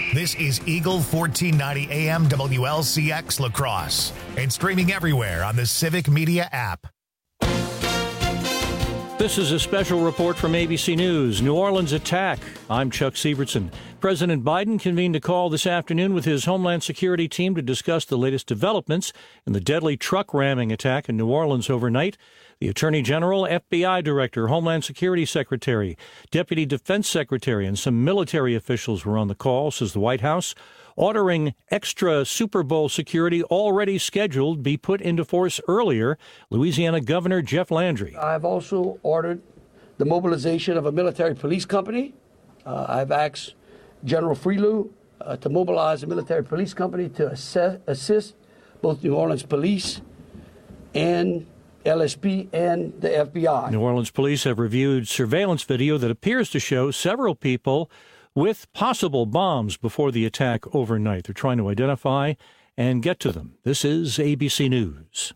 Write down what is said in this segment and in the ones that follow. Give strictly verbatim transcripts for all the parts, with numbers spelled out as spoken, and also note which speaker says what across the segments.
Speaker 1: This is Eagle fourteen ninety A M W L C X La Crosse and streaming everywhere on the Civic Media app.
Speaker 2: This is a special report from A B C News. New Orleans attack. I'm Chuck Sievertson. President Biden convened a call this afternoon with his Homeland Security team to discuss the latest developments in the deadly truck ramming attack in New Orleans overnight. The Attorney General, F B I Director, Homeland Security Secretary, Deputy Defense Secretary, and some military officials were on the call, says the White House, ordering extra Super Bowl security already scheduled be put into force earlier. Louisiana Governor Jeff Landry.
Speaker 3: I've also ordered the mobilization of a military police company. Uh, I've asked General Freelou uh, to mobilize a military police company to assess, assist both New Orleans police and L S P and the F B I.
Speaker 2: New Orleans police have reviewed surveillance video that appears to show several people with possible bombs before the attack overnight. They're trying to identify and get to them. This is A B C News.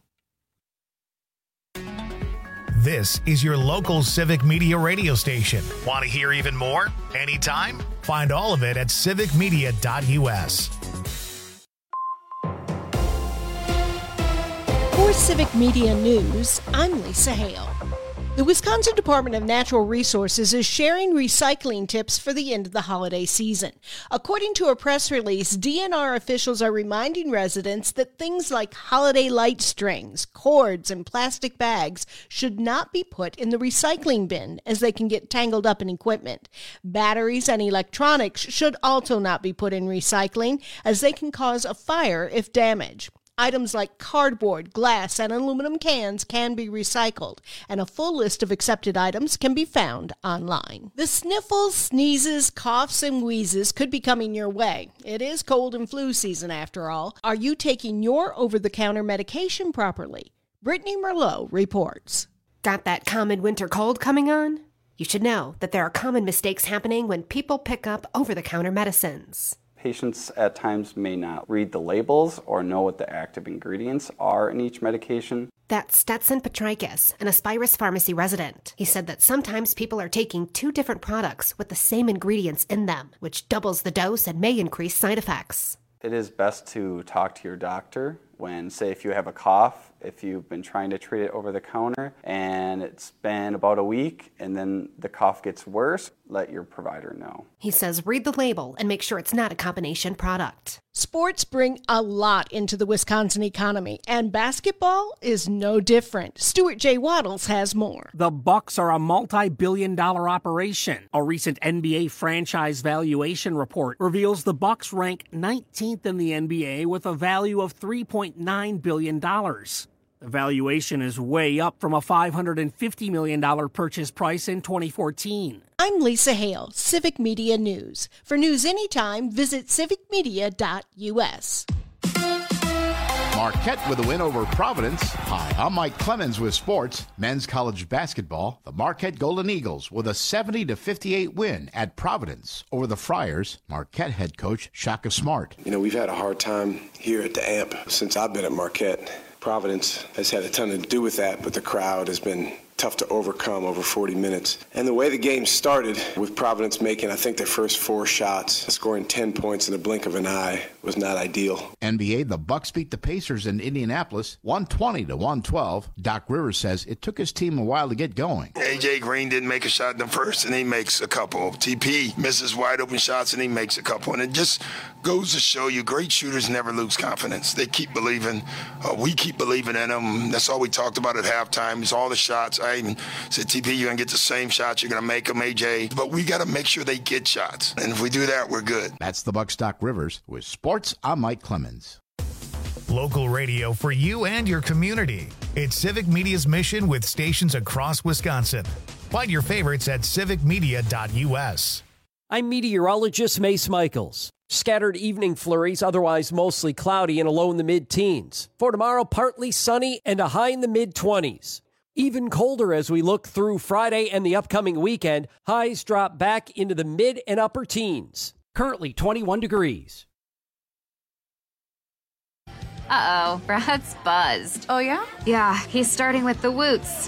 Speaker 1: This is your local Civic Media radio station. Want to hear even more? Anytime? Find all of it at civic media dot U S.
Speaker 4: For Civic Media News, I'm Lisa Hale. The Wisconsin Department of Natural Resources is sharing recycling tips for the end of the holiday season. According to a press release, D N R officials are reminding residents that things like holiday light strings, cords, and plastic bags should not be put in the recycling bin as they can get tangled up in equipment. Batteries and electronics should also not be put in recycling as they can cause a fire if damaged. Items like cardboard, glass, and aluminum cans can be recycled, and a full list of accepted items can be found online. The sniffles, sneezes, coughs, and wheezes could be coming your way. It is cold and flu season after all. Are you taking your over-the-counter medication properly? Brittany Merlot reports.
Speaker 5: Got that common winter cold coming on? You should know that there are common mistakes happening when people pick up over-the-counter medicines.
Speaker 6: Patients at times may not read the labels or know what the active ingredients are in each medication.
Speaker 5: That's Stetson Petrikis, an Aspirus Pharmacy resident. He said that sometimes people are taking two different products with the same ingredients in them, which doubles the dose and may increase side effects.
Speaker 6: It is best to talk to your doctor when, say, if you have a cough, if you've been trying to treat it over the counter and it's been about a week and then the cough gets worse, let your provider know.
Speaker 5: He says read the label and make sure it's not a combination product.
Speaker 4: Sports bring a lot into the Wisconsin economy, and basketball is no different. Stuart J. Waddles has more.
Speaker 7: The Bucks are a multi-billion dollar operation. A recent N B A franchise valuation report reveals the Bucks rank nineteenth in the N B A with a value of three point nine billion dollars. The valuation is way up from a five hundred fifty million dollars purchase price in twenty fourteen.
Speaker 4: I'm Lisa Hale, Civic Media News. For news anytime, visit civic media dot U S.
Speaker 8: Marquette with a win over Providence. Hi, I'm Mike Clemens with sports. Men's college basketball. The Marquette Golden Eagles with a seventy to fifty-eight win at Providence over the Friars. Marquette head coach Shaka Smart.
Speaker 9: You know, we've had a hard time here at the A M P since I've been at Marquette. Providence has had a ton to do with that, but the crowd has been tough to overcome over forty minutes. And the way the game started, with Providence making, I think, their first four shots, scoring ten points in the blink of an eye, was not ideal.
Speaker 8: N B A, the Bucks beat the Pacers in Indianapolis, one twenty to one twelve. Doc Rivers says it took his team a while to get going.
Speaker 10: A J Green didn't make a shot in the first, and he makes a couple. T P misses wide open shots, and he makes a couple. And it just goes to show you great shooters never lose confidence. They keep believing. Uh, we keep believing in them. That's all we talked about at halftime is all the shots. I even said, T P, you're going to get the same shots. You're going to make them, A J. But we got to make sure they get shots. And if we do that, we're good.
Speaker 8: That's the Bucks' Doc Rivers. With sports, I'm Mike Clemens.
Speaker 1: Local radio for you and your community. It's Civic Media's mission with stations across Wisconsin. Find your favorites at civic media dot U S.
Speaker 11: I'm meteorologist Mace Michaels. Scattered evening flurries, otherwise mostly cloudy and a low in the mid-teens. For tomorrow, partly sunny and a high in the mid-twenties. Even colder as we look through Friday and the upcoming weekend. Highs drop back into the mid and upper teens. Currently twenty-one degrees.
Speaker 12: Uh-oh, Brad's buzzed.
Speaker 13: Oh, yeah?
Speaker 12: Yeah, he's starting with the woots.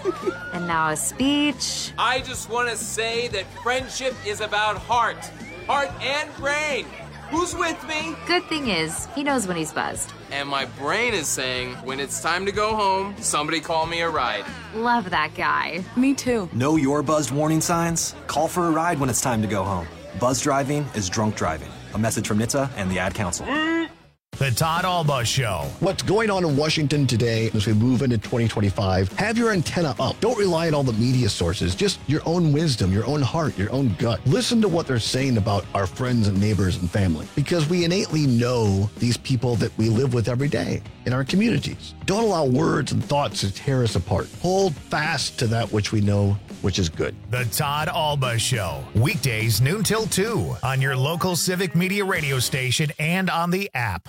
Speaker 12: And now a speech.
Speaker 14: I just want to say that friendship is about heart.
Speaker 13: heart, and brain. Who's with me?
Speaker 12: Good thing is, he knows when he's buzzed.
Speaker 13: And my brain is saying, when it's time to go home, somebody call me a ride.
Speaker 12: Love that guy.
Speaker 14: Me too.
Speaker 15: Know your buzzed warning signs? Call for a ride when it's time to go home. Buzz driving is drunk driving. A message from N H T S A and the Ad Council.
Speaker 1: The Todd Alba Show.
Speaker 16: What's going on in Washington today as we move into twenty twenty-five? Have your antenna up. Don't rely on all the media sources. Just your own wisdom, your own heart, your own gut. Listen to what they're saying about our friends and neighbors and family, because we innately know these people that we live with every day in our communities. Don't allow words and thoughts to tear us apart. Hold fast to that which we know, which is good.
Speaker 1: The Todd Alba Show. Weekdays noon till two on your local Civic Media radio station and on the app.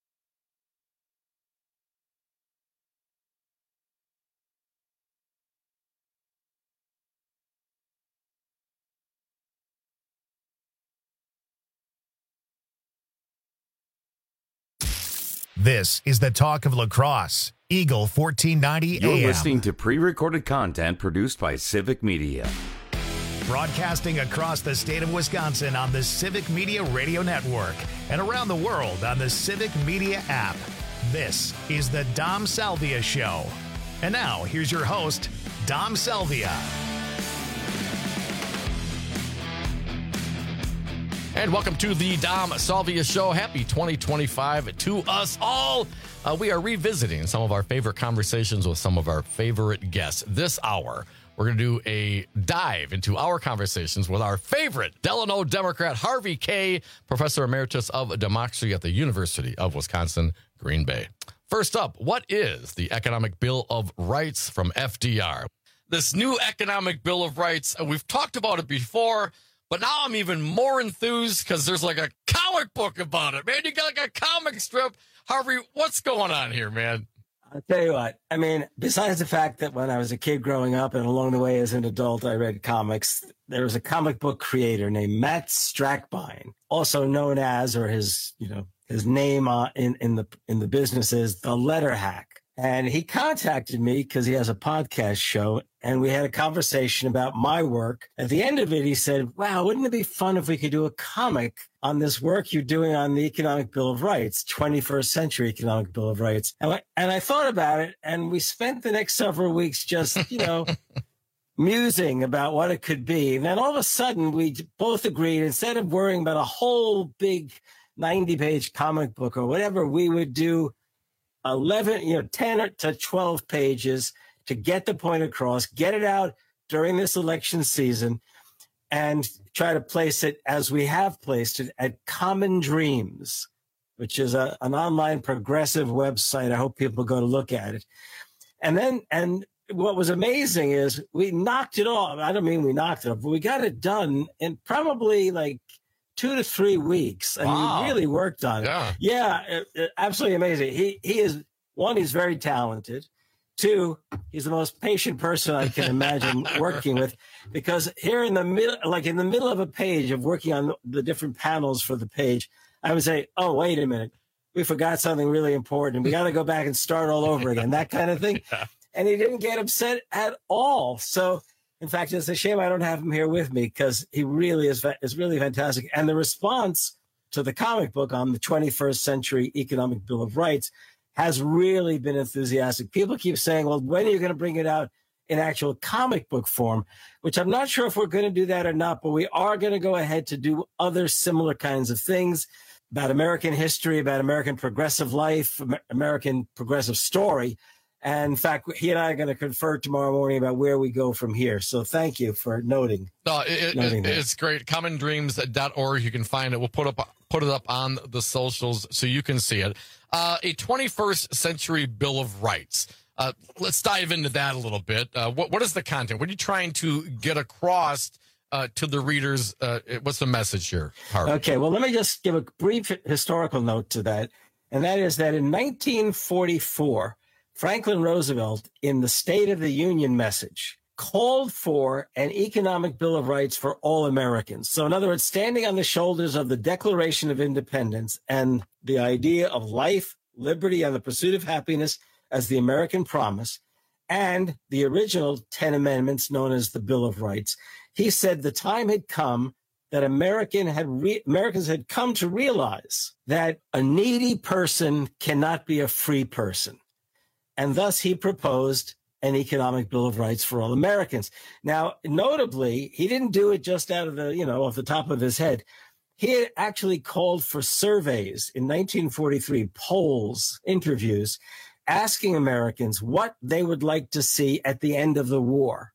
Speaker 1: This is the Talk of La Crosse, Eagle fourteen ninety A M.
Speaker 17: You're listening to pre-recorded content produced by Civic Media.
Speaker 1: Broadcasting across the state of Wisconsin on the Civic Media Radio Network and around the world on the Civic Media app. This is the Dom Salvia Show. And now, here's your host, Dom Salvia.
Speaker 18: And welcome to the Dom Salvia Show. Happy twenty twenty-five to us all. Uh, we are revisiting some of our favorite conversations with some of our favorite guests. This hour, we're going to do a dive into our conversations with our favorite Delano Democrat, Harvey Kaye, Professor Emeritus of Democracy at the University of Wisconsin, Green Bay. First up, what is the Economic Bill of Rights from F D R? This new Economic Bill of Rights, we've talked about it before, but now I'm even more enthused because there's like a comic book about it. Man, you got like a comic strip. Harvey, what's going on here, man?
Speaker 19: I'll tell you what. I mean, besides the fact that when I was a kid growing up and along the way as an adult, I read comics, there was a comic book creator named Matt Strackbine, also known as, or his, you know, his name uh, in, in the in the business is The Letter Hack. And he contacted me because he has a podcast show, and we had a conversation about my work. At the end of it, he said, wow, wouldn't it be fun if we could do a comic on this work you're doing on the Economic Bill of Rights, twenty-first century Economic Bill of Rights? And I, and I thought about it, and we spent the next several weeks just, you know, musing about what it could be. And then all of a sudden, we both agreed, instead of worrying about a whole big ninety-page comic book or whatever, we would do eleven, you know, ten to twelve pages to get the point across, get it out during this election season, and try to place it as we have placed it at Common Dreams, which is a, an online progressive website. I hope people go to look at it. And then, and what was amazing is we knocked it off. I don't mean we knocked it off, but we got it done in probably like two to three weeks. I
Speaker 18: Wow.
Speaker 19: mean, he really worked on it.
Speaker 18: Yeah.
Speaker 19: Yeah, it, it, absolutely amazing. He he is, one, he's very talented. Two, he's the most patient person I can imagine working with, because here in the middle, like in the middle of a page of working on the different panels for the page, I would say, oh, wait a minute, we forgot something really important. We got to go back and start all over again, that kind of thing.
Speaker 18: Yeah.
Speaker 19: And he didn't get upset at all. So, in fact, it's a shame I don't have him here with me, because he really is is really fantastic. And the response to the comic book on the twenty-first century Economic Bill of Rights has really been enthusiastic. People keep saying, well, when are you going to bring it out in actual comic book form? Which I'm not sure if we're going to do that or not, but we are going to go ahead to do other similar kinds of things about American history, about American progressive life, American progressive story. And in fact, he and I are going to confer tomorrow morning about where we go from here. So thank you for noting.
Speaker 18: No, it,
Speaker 19: noting
Speaker 18: it, it's great. common dreams dot org. You can find it. We'll put up put it up on the socials so you can see it. Uh, a twenty-first century Bill of Rights. Uh, let's dive into that a little bit. Uh, what what is the content? What are you trying to get across uh, to the readers? Uh, what's the message here, Harvey?
Speaker 19: Okay, well, let me just give a brief historical note to that. And that is that in nineteen forty-four, Franklin Roosevelt, in the State of the Union message, called for an economic Bill of Rights for all Americans. So in other words, standing on the shoulders of the Declaration of Independence and the idea of life, liberty, and the pursuit of happiness as the American promise, and the original ten amendments known as the Bill of Rights, he said the time had come that American had re- Americans had come to realize that a needy person cannot be a free person. And thus he proposed an economic bill of rights for all Americans. Now, notably, he didn't do it just out of the, you know, off the top of his head. He had actually called for surveys in nineteen forty-three, polls, interviews, asking Americans what they would like to see at the end of the war.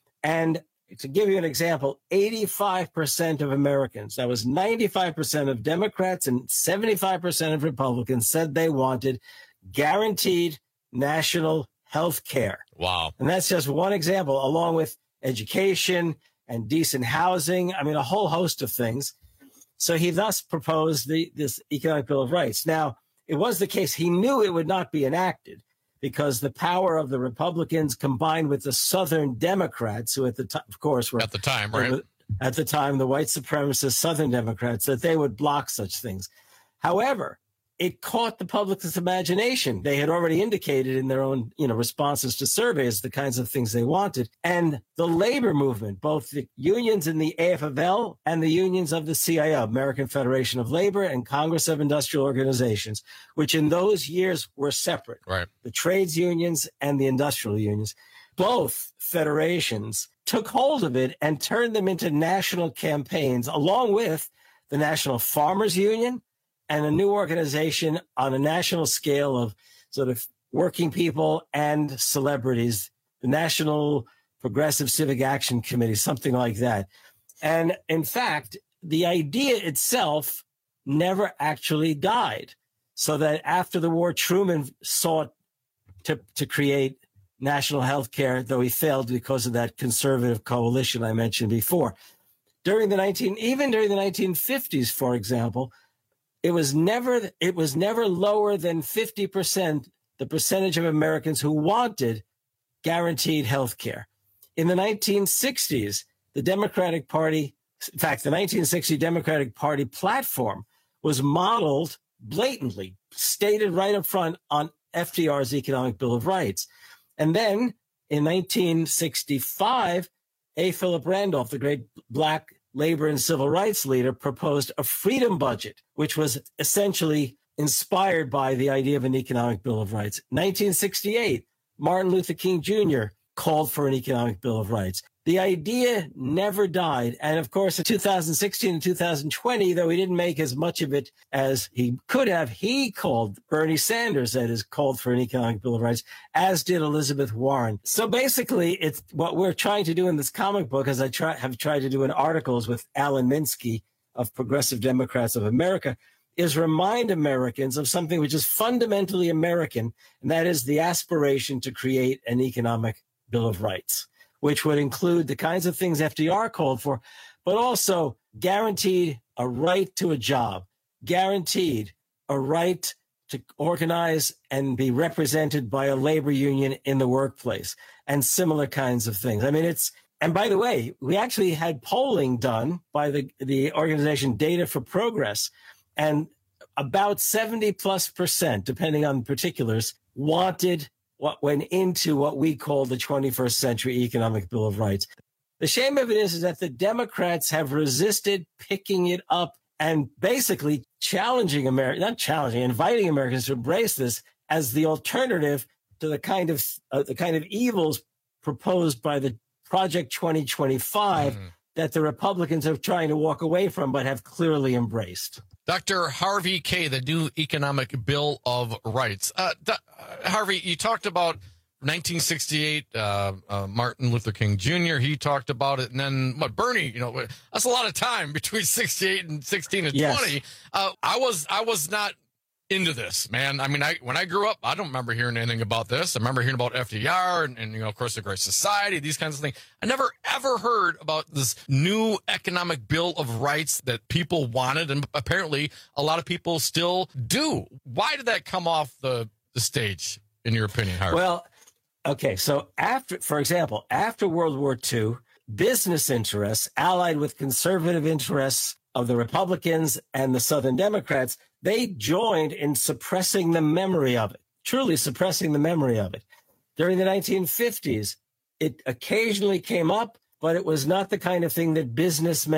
Speaker 19: And to give you an example, eighty-five percent of Americans, that was ninety-five percent of Democrats and seventy-five percent of Republicans, said they wanted guaranteed national health care.
Speaker 18: Wow.
Speaker 19: And that's just one example, along with education and decent housing. I mean, a whole host of things. So he thus proposed the, this Economic Bill of Rights. Now, it was the case. He knew it would not be enacted because the power of the Republicans combined with the Southern Democrats, who at the time, of course, were
Speaker 18: at the time, right?
Speaker 19: At the time, the white supremacist Southern Democrats, that they would block such things. However, it caught the public's imagination. They had already indicated in their own, you know, responses to surveys the kinds of things they wanted. And the labor movement, both the unions in the A F L L and the unions of the C I O, American Federation of Labor, and Congress of Industrial Organizations, which in those years were separate.
Speaker 18: Right.
Speaker 19: The trades unions and the industrial unions, both federations took hold of it and turned them into national campaigns, along with the National Farmers Union and a new organization on a national scale of sort of working people and celebrities, the National Progressive Civic Action Committee, something like that. And in fact, the idea itself never actually died. So that after the war, Truman sought to, to create national health care, though he failed because of that conservative coalition I mentioned before. During the nineteen, even during the nineteen fifties, for example, It was never it was never lower than fifty percent, the percentage of Americans who wanted guaranteed health care. In the nineteen sixties, the Democratic Party, in fact, the nineteen sixty Democratic Party platform was modeled blatantly, stated right up front on F D R's Economic Bill of Rights. And then in nineteen sixty-five, A. Philip Randolph, the great black labor and civil rights leader, proposed a freedom budget, which was essentially inspired by the idea of an economic bill of rights. nineteen sixty-eight, Martin Luther King Junior called for an economic bill of rights. The idea never died. And of course, in two thousand sixteen and two thousand twenty, though he didn't make as much of it as he could have, he called, Bernie Sanders, that is, called for an economic bill of rights, as did Elizabeth Warren. So basically, it's what we're trying to do in this comic book, as I try, have tried to do in articles with Alan Minsky of Progressive Democrats of America, is remind Americans of something which is fundamentally American, and that is the aspiration to create an economic bill of rights, which would include the kinds of things F D R called for, but also guaranteed a right to a job, guaranteed a right to organize and be represented by a labor union in the workplace, and similar kinds of things. I mean, it's, and by the way, we actually had polling done by the, the organization Data for Progress, and about seventy plus percent, depending on particulars, wanted what went into what we call the twenty-first century Economic Bill of Rights. The shame of it is, is that the Democrats have resisted picking it up and basically challenging America, not challenging, inviting Americans to embrace this as the alternative to the kind of uh, the kind of evils proposed by the Project twenty twenty-five mm-hmm. that the Republicans are trying to walk away from, but have clearly embraced.
Speaker 18: Doctor Harvey Kaye, the new Economic Bill of Rights. Uh, Do- Harvey, you talked about nineteen sixty-eight, uh, uh, Martin Luther King Junior He talked about it. And then what, Bernie, you know, that's a lot of time between sixty-eight and sixteen and
Speaker 19: yes.
Speaker 18: twenty. Uh, I was, I was not into this, man. I mean, I, when I grew up, I don't remember hearing anything about this. I remember hearing about F D R and, and, you know, of course, the Great Society, these kinds of things. I never, ever heard about this new economic bill of rights that people wanted. And apparently a lot of people still do. Why did that come off the, the stage, in your opinion, Harvey?
Speaker 19: Well, okay. So after, for example, after World War Two, business interests allied with conservative interests of the Republicans and the Southern Democrats, they joined in suppressing the memory of it, truly suppressing the memory of it. During the nineteen fifties, it occasionally came up, but it was not the kind of thing that businessmen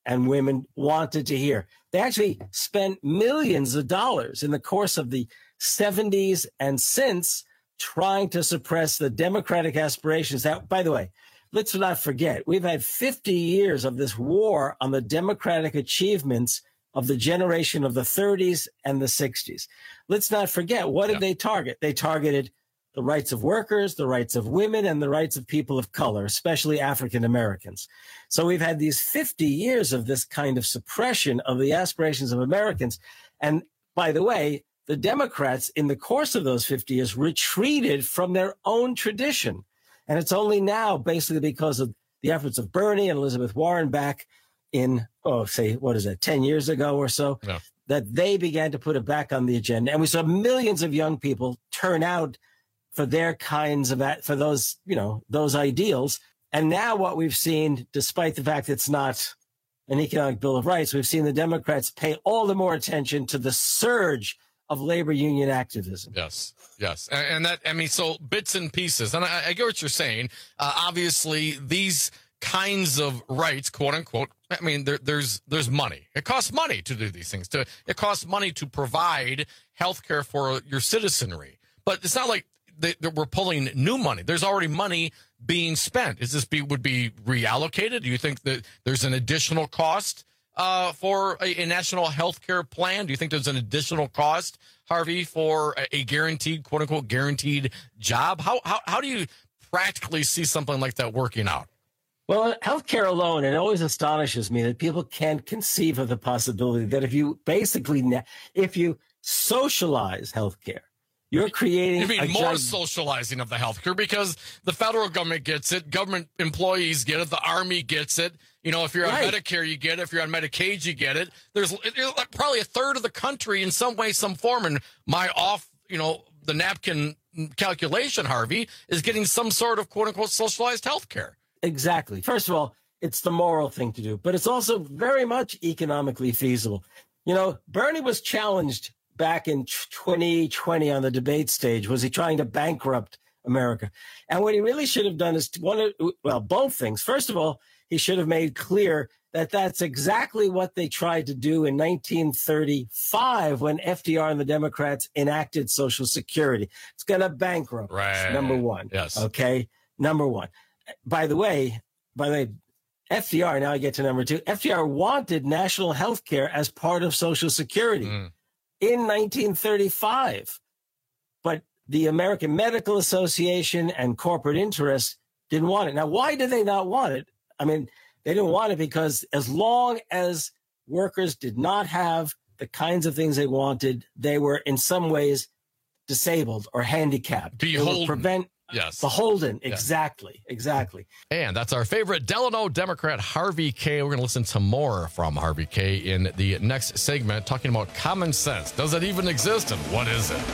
Speaker 19: and women wanted to hear. They actually spent millions of dollars in the course of the seventies and since trying to suppress the democratic aspirations. That, by the way, let's not forget, we've had fifty years of this war on the democratic achievements of the generation of the thirties and the sixties. Let's not forget, what did yeah. they target? They targeted the rights of workers, the rights of women, and the rights of people of color, especially African Americans. So we've had these fifty years of this kind of suppression of the aspirations of Americans. And by the way, the Democrats, in the course of those fifty years, retreated from their own tradition. And it's only now, basically because of the efforts of Bernie and Elizabeth Warren back in, oh, say, what is it, ten years ago or so, yeah. that they began to put it back on the agenda. And we saw millions of young people turn out for their kinds of, for those, you know, those ideals. And now what we've seen, despite the fact it's not an economic Bill of Rights, we've seen the Democrats pay all the more attention to the surge of labor union activism.
Speaker 18: Yes, yes. And, and that, I mean, so bits and pieces. And I, I get what you're saying. Uh, obviously, these kinds of rights, quote unquote, I mean, there, there's there's money. It costs money to do these things. To It costs money to provide health care for your citizenry. But it's not like they, they we're pulling new money. There's already money being spent. Is this be would be reallocated? Do you think that there's an additional cost Uh, for a, a national health care plan? Do you think there's an additional cost, Harvey, for a, a guaranteed, quote unquote, guaranteed job? How, how how do you practically see something like that working out?
Speaker 19: Well, healthcare alone, it always astonishes me that people can't conceive of the possibility that if you basically, if you socialize healthcare, you're creating.
Speaker 18: You mean
Speaker 19: a
Speaker 18: more
Speaker 19: gig-
Speaker 18: socializing of the healthcare because the federal government gets it, government employees get it, the Army gets it. You know, if you're
Speaker 19: right.
Speaker 18: on Medicare, you get it. If you're on Medicaid, you get it. There's probably a third of the country in some way, some form, and my off, you know, the napkin calculation, Harvey, is getting some sort of quote unquote socialized health care.
Speaker 19: Exactly. First of all, it's the moral thing to do, but it's also very much economically feasible. You know, Bernie was challenged back in twenty twenty on the debate stage. Was he trying to bankrupt America? And what he really should have done is one of, well, both things. First of all, he should have made clear that that's exactly what they tried to do in nineteen thirty-five when F D R and the Democrats enacted Social Security. It's going to bankrupt
Speaker 18: right.
Speaker 19: us, number one.
Speaker 18: Yes.
Speaker 19: Okay. Number one. By the way, by the way, F D R, now I get to number two. F D R wanted national health care as part of Social Security mm. in nineteen thirty-five. But the American Medical Association and corporate interests didn't want it. Now, why did they not want it? I mean, they didn't want it because as long as workers did not have the kinds of things they wanted, they were in some ways disabled or handicapped.
Speaker 18: Beholden.
Speaker 19: Prevent
Speaker 18: yes.
Speaker 19: Beholden.
Speaker 18: Yes.
Speaker 19: Exactly. Exactly.
Speaker 18: And that's our favorite Delano Democrat, Harvey Kaye. We're going to listen to more from Harvey Kaye in the next segment, talking about common sense. Does it even exist, and what is it?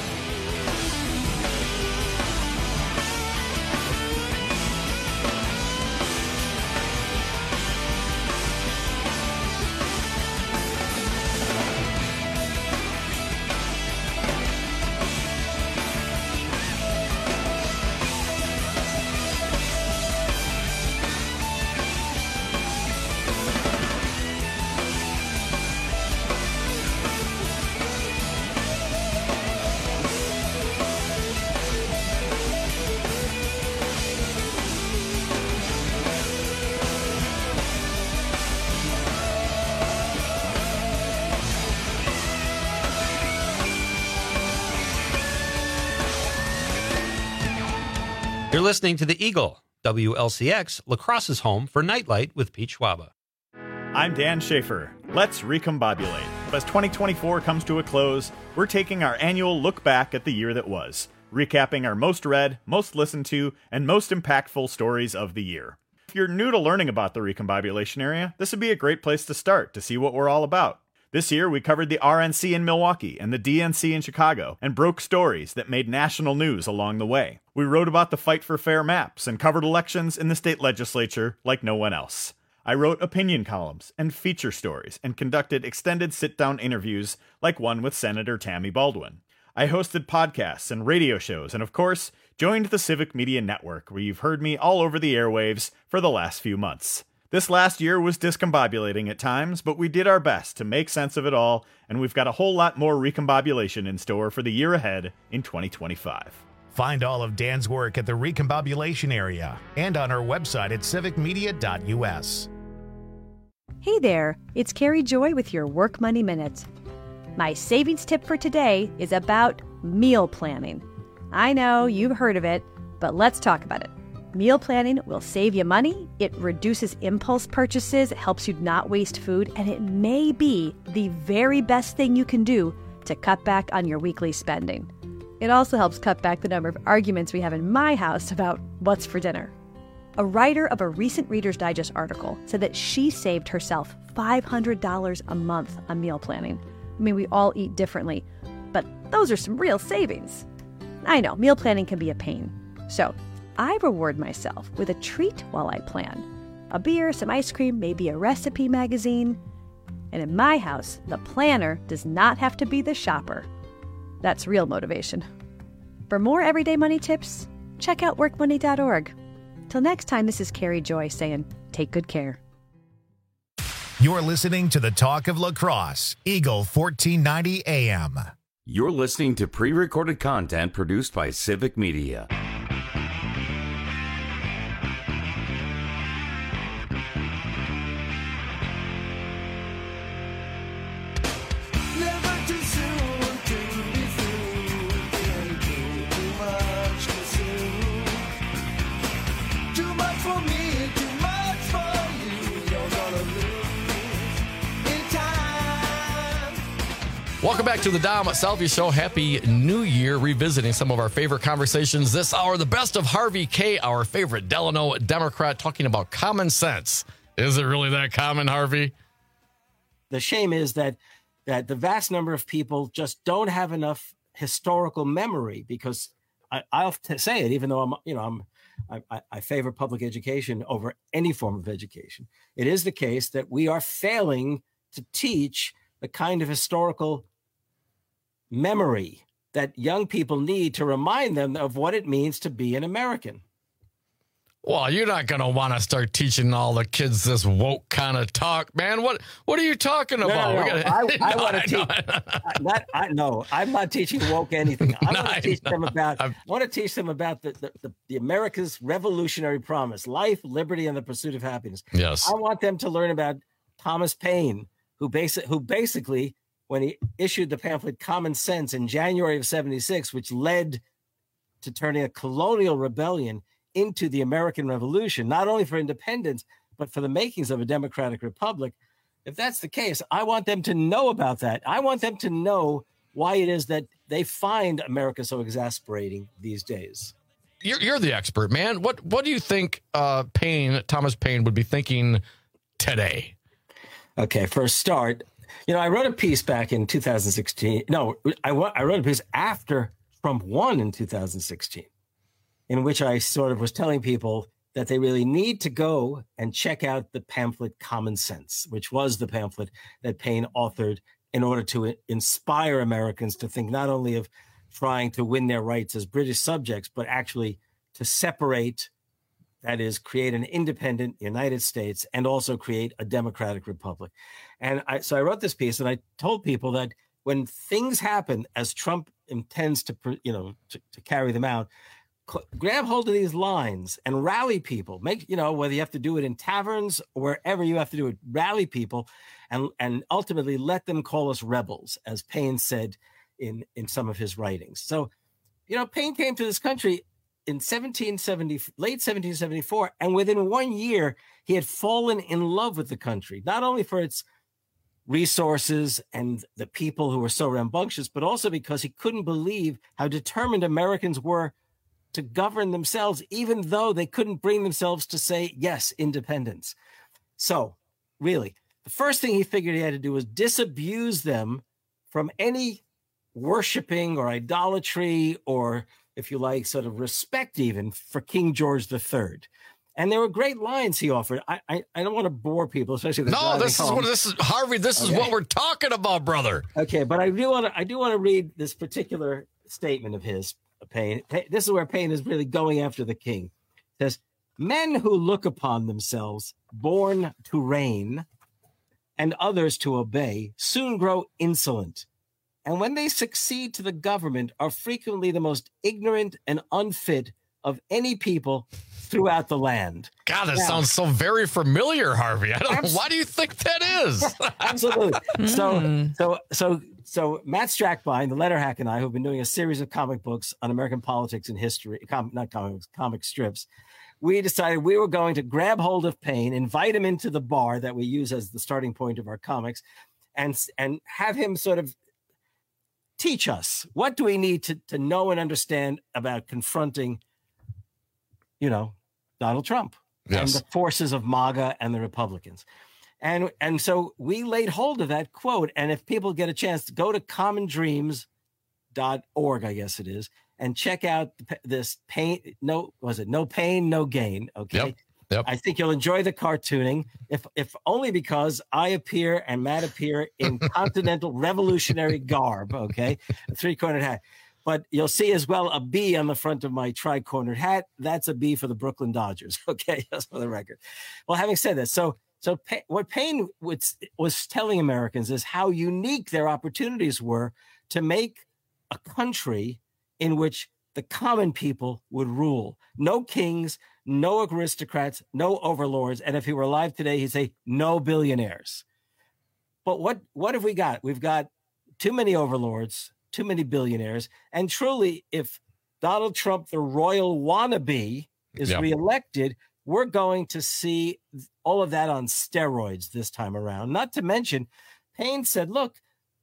Speaker 14: You're listening to The Eagle, W L C X, La Crosse's home for Nightlight with Pete Schwaba.
Speaker 20: I'm Dan Schaefer. Let's recombobulate. As twenty twenty-four comes to a close, we're taking our annual look back at the year that was, recapping our most read, most listened to, and most impactful stories of the year. If you're new to learning about the recombobulation area, this would be a great place to start to see what we're all about. This year, we covered the R N C in Milwaukee and the D N C in Chicago, and broke stories that made national news along the way. We wrote about the fight for fair maps and covered elections in the state legislature like no one else. I wrote opinion columns and feature stories and conducted extended sit-down interviews like one with Senator Tammy Baldwin. I hosted podcasts and radio shows and, of course, joined the Civic Media Network, where you've heard me all over the airwaves for the last few months. This last year was discombobulating at times, but we did our best to make sense of it all, and we've got a whole lot more recombobulation in store for the year ahead in twenty twenty-five.
Speaker 1: Find all of Dan's work at the Recombobulation Area and on our website at civic media dot u s.
Speaker 21: Hey there, it's Carrie Joy with your Work Money Minute. My savings tip for today is about meal planning. I know you've heard of it, but let's talk about it. Meal planning will save you money, it reduces impulse purchases, it helps you not waste food, and it may be the very best thing you can do to cut back on your weekly spending. It also helps cut back the number of arguments we have in my house about what's for dinner. A writer of a recent Reader's Digest article said that she saved herself five hundred dollars a month on meal planning. I mean, we all eat differently, but those are some real savings. I know, meal planning can be a pain. So, I reward myself with a treat while I plan. A beer, some ice cream, maybe a recipe magazine. And in my house, the planner does not have to be the shopper. That's real motivation. For more everyday money tips, check out work money dot org. Till next time, this is Carrie Joy saying, take good care.
Speaker 1: You're listening to the Talk of Lacrosse, Eagle fourteen ninety A M.
Speaker 17: You're listening to pre-recorded content produced by Civic Media.
Speaker 18: Welcome back to the Dom Salvia Show. Happy New Year. Revisiting some of our favorite conversations this hour. The best of Harvey Kaye, our favorite Delano Democrat, talking about common sense. Is it really that common, Harvey?
Speaker 19: The shame is that that the vast number of people just don't have enough historical memory, because I, I'll t- say it, even though I'm, you know, I'm, I, I favor public education over any form of education. It is the case that we are failing to teach the kind of historical memory that young people need to remind them of what it means to be an American.
Speaker 18: Well, you're not going to want to start teaching all the kids this woke kind of talk, man. What What are you talking about?
Speaker 19: No, no, no.
Speaker 18: Gotta,
Speaker 19: I, I
Speaker 18: no,
Speaker 19: want to
Speaker 18: I
Speaker 19: teach. Not, I, no, I'm not teaching woke anything. I
Speaker 18: No,
Speaker 19: want to
Speaker 18: I
Speaker 19: teach
Speaker 18: know.
Speaker 19: them about.
Speaker 18: I'm-
Speaker 19: I want to teach them about the, the, the, the America's revolutionary promise: life, liberty, and the pursuit of happiness.
Speaker 18: Yes.
Speaker 19: I want them to learn about Thomas Paine, who basic, who basically, when he issued the pamphlet Common Sense in January of seventy-six, which led to turning a colonial rebellion into the American Revolution, not only for independence, but for the makings of a democratic republic. If that's the case, I want them to know about that. I want them to know why it is that they find America so exasperating these days.
Speaker 18: You're, you're the expert, man. What What do you think uh, Paine, Thomas Paine, would be thinking today?
Speaker 19: Okay, for a start, you know, I wrote a piece back in two thousand sixteen. No, I, wa- I wrote a piece after Trump won in two thousand sixteen, in which I sort of was telling people that they really need to go and check out the pamphlet Common Sense, which was the pamphlet that Paine authored in order to inspire Americans to think not only of trying to win their rights as British subjects, but actually to separate, that is, create an independent United States and also create a democratic republic. And I, so I wrote this piece and I told people that when things happen as Trump intends to, you know, to, to carry them out, cl- grab hold of these lines and rally people. Make, you know, whether you have to do it in taverns or wherever you have to do it, rally people and, and ultimately let them call us rebels, as Paine said in, in some of his writings. So, you know, Paine came to this country in seventeen seventy, late seventeen seventy-four, and within one year, he had fallen in love with the country, not only for its resources and the people who were so rambunctious, but also because he couldn't believe how determined Americans were to govern themselves, even though they couldn't bring themselves to say, yes, independence. So, really, the first thing he figured he had to do was disabuse them from any worshiping or idolatry or, if you like, sort of respect even for King George the Third. And there were great lines he offered. I I, I don't want to bore people, especially the
Speaker 18: No, this is what this is, Harvey. This
Speaker 19: Okay.
Speaker 18: is what we're talking about, brother.
Speaker 19: Okay, but I do want to I do want to read this particular statement of his, Paine. This is where Paine is really going after the king. It says, Men who look upon themselves born to reign and others to obey soon grow insolent, and when they succeed to the government are frequently the most ignorant and unfit of any people throughout the land.
Speaker 18: God, that
Speaker 19: now,
Speaker 18: sounds so very familiar, Harvey. I don't
Speaker 19: abs-
Speaker 18: know. Why do you think that is?
Speaker 19: Absolutely. So,
Speaker 18: Mm.
Speaker 19: so, so, so Matt Strackbine, the letter hack, and I, who've been doing a series of comic books on American politics and history, com- not comics, comic strips, we decided we were going to grab hold of Payne, invite him into the bar that we use as the starting point of our comics, and and have him sort of teach us what do we need to, to know and understand about confronting, you know, Donald Trump
Speaker 18: yes.
Speaker 19: and the forces of MAGA and the Republicans. And, and so we laid hold of that quote. And if people get a chance to go to common dreams dot org, I guess it is, and check out this pain. No, was it no pain, no gain? Okay.
Speaker 18: Yep. Yep.
Speaker 19: I think you'll enjoy the cartooning, if if only because I appear and Matt appear in continental revolutionary garb. Okay, a three-cornered hat. But you'll see as well a B on the front of my tri-cornered hat. That's a B for the Brooklyn Dodgers. Okay, just for the record. Well, having said that, so so pa- what Payne was, was telling Americans is how unique their opportunities were to make a country in which the common people would rule. No kings, no aristocrats, no overlords. And if he were alive today, he'd say no billionaires. But what, what have we got? We've got too many overlords, too many billionaires. And truly, if Donald Trump, the royal wannabe, is
Speaker 18: Yeah.
Speaker 19: reelected, we're going to see all of that on steroids this time around. Not to mention, Payne said, look,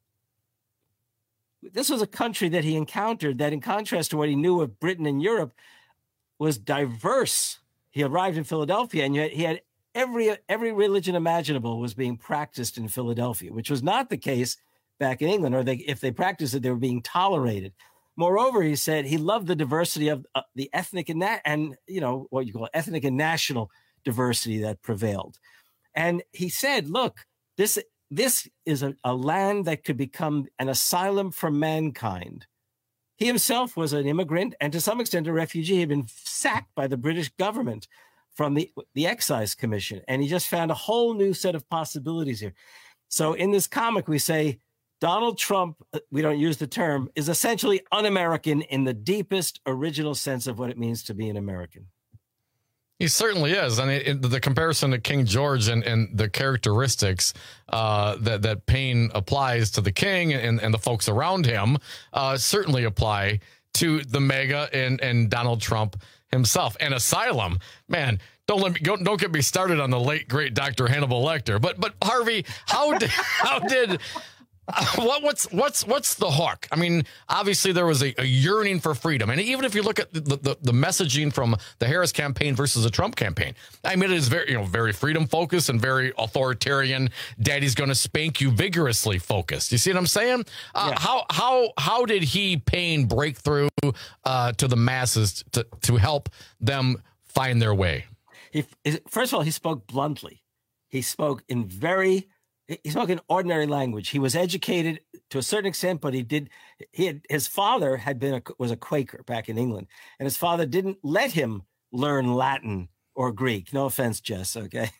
Speaker 19: this was a country that he encountered that, in contrast to what he knew of Britain and Europe, was diverse. He arrived in Philadelphia, and yet he had every every religion imaginable was being practiced in Philadelphia, which was not the case back in England, or they, if they practiced it, they were being tolerated. Moreover, he said he loved the diversity of uh, the ethnic and na- and you know what you call ethnic and national diversity that prevailed. And he said, "Look, this this is a, a land that could become an asylum for mankind." He himself was an immigrant and to some extent a refugee. He had been sacked by the British government from the, the Excise Commission, and he just found a whole new set of possibilities here. So in this comic, we say Donald Trump, we don't use the term, is essentially un-American in the deepest original sense of what it means to be an American.
Speaker 18: He certainly is. I mean, it, the comparison to King George and, and the characteristics uh, that, that Payne applies to the king and, and the folks around him uh, certainly apply to the MAGA and, and Donald Trump himself. And asylum, man, don't let me go, don't get me started on the late, great Doctor Hannibal Lecter. But but Harvey, how did how did Uh, what, what's what's what's the hook? I mean, obviously there was a, a yearning for freedom, and even if you look at the, the the messaging from the Harris campaign versus the Trump campaign, I mean, it is very you know very freedom focused and very authoritarian. Daddy's going to spank you vigorously focused. You see what I'm saying? Uh,
Speaker 19: Yeah.
Speaker 18: How how how did he Payne break through uh, to the masses to to help them find their way?
Speaker 19: He, first of all, he spoke bluntly. He spoke in very He spoke in ordinary language. He was educated to a certain extent, but he did. He had, his father had been a, was a Quaker back in England, and his father didn't let him learn Latin or Greek. No offense, Jess. Okay,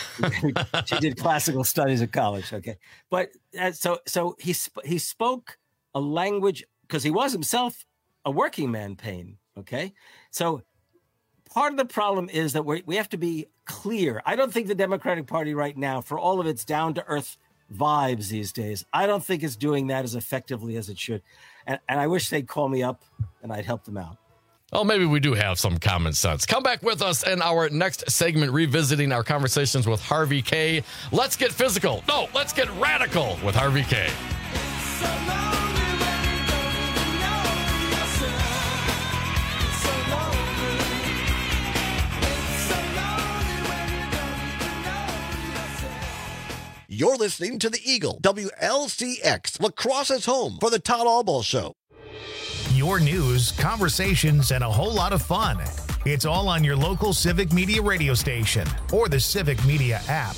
Speaker 19: she did classical studies at college. Okay, but uh, so so he sp- he spoke a language because he was himself a working man. Payne. Okay, so part of the problem is that we we have to be clear. I don't think the Democratic Party right now, for all of its down-to-earth vibes these days, I don't think it's doing that as effectively as it should. And, and I wish they'd call me up and I'd help them out.
Speaker 18: Well, maybe we do have some common sense. Come back with us in our next segment, revisiting our conversations with Harvey Kaye. Let's get physical. No, let's get radical with Harvey Kaye.
Speaker 16: You're listening to the Eagle, W L C X, La Crosse's home for the Todd Albaugh Show.
Speaker 1: Your news, conversations, and a whole lot of fun. It's all on your local Civic Media radio station or the Civic Media app.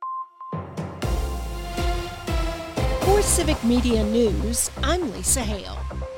Speaker 4: For Civic Media News, I'm Lisa Hale.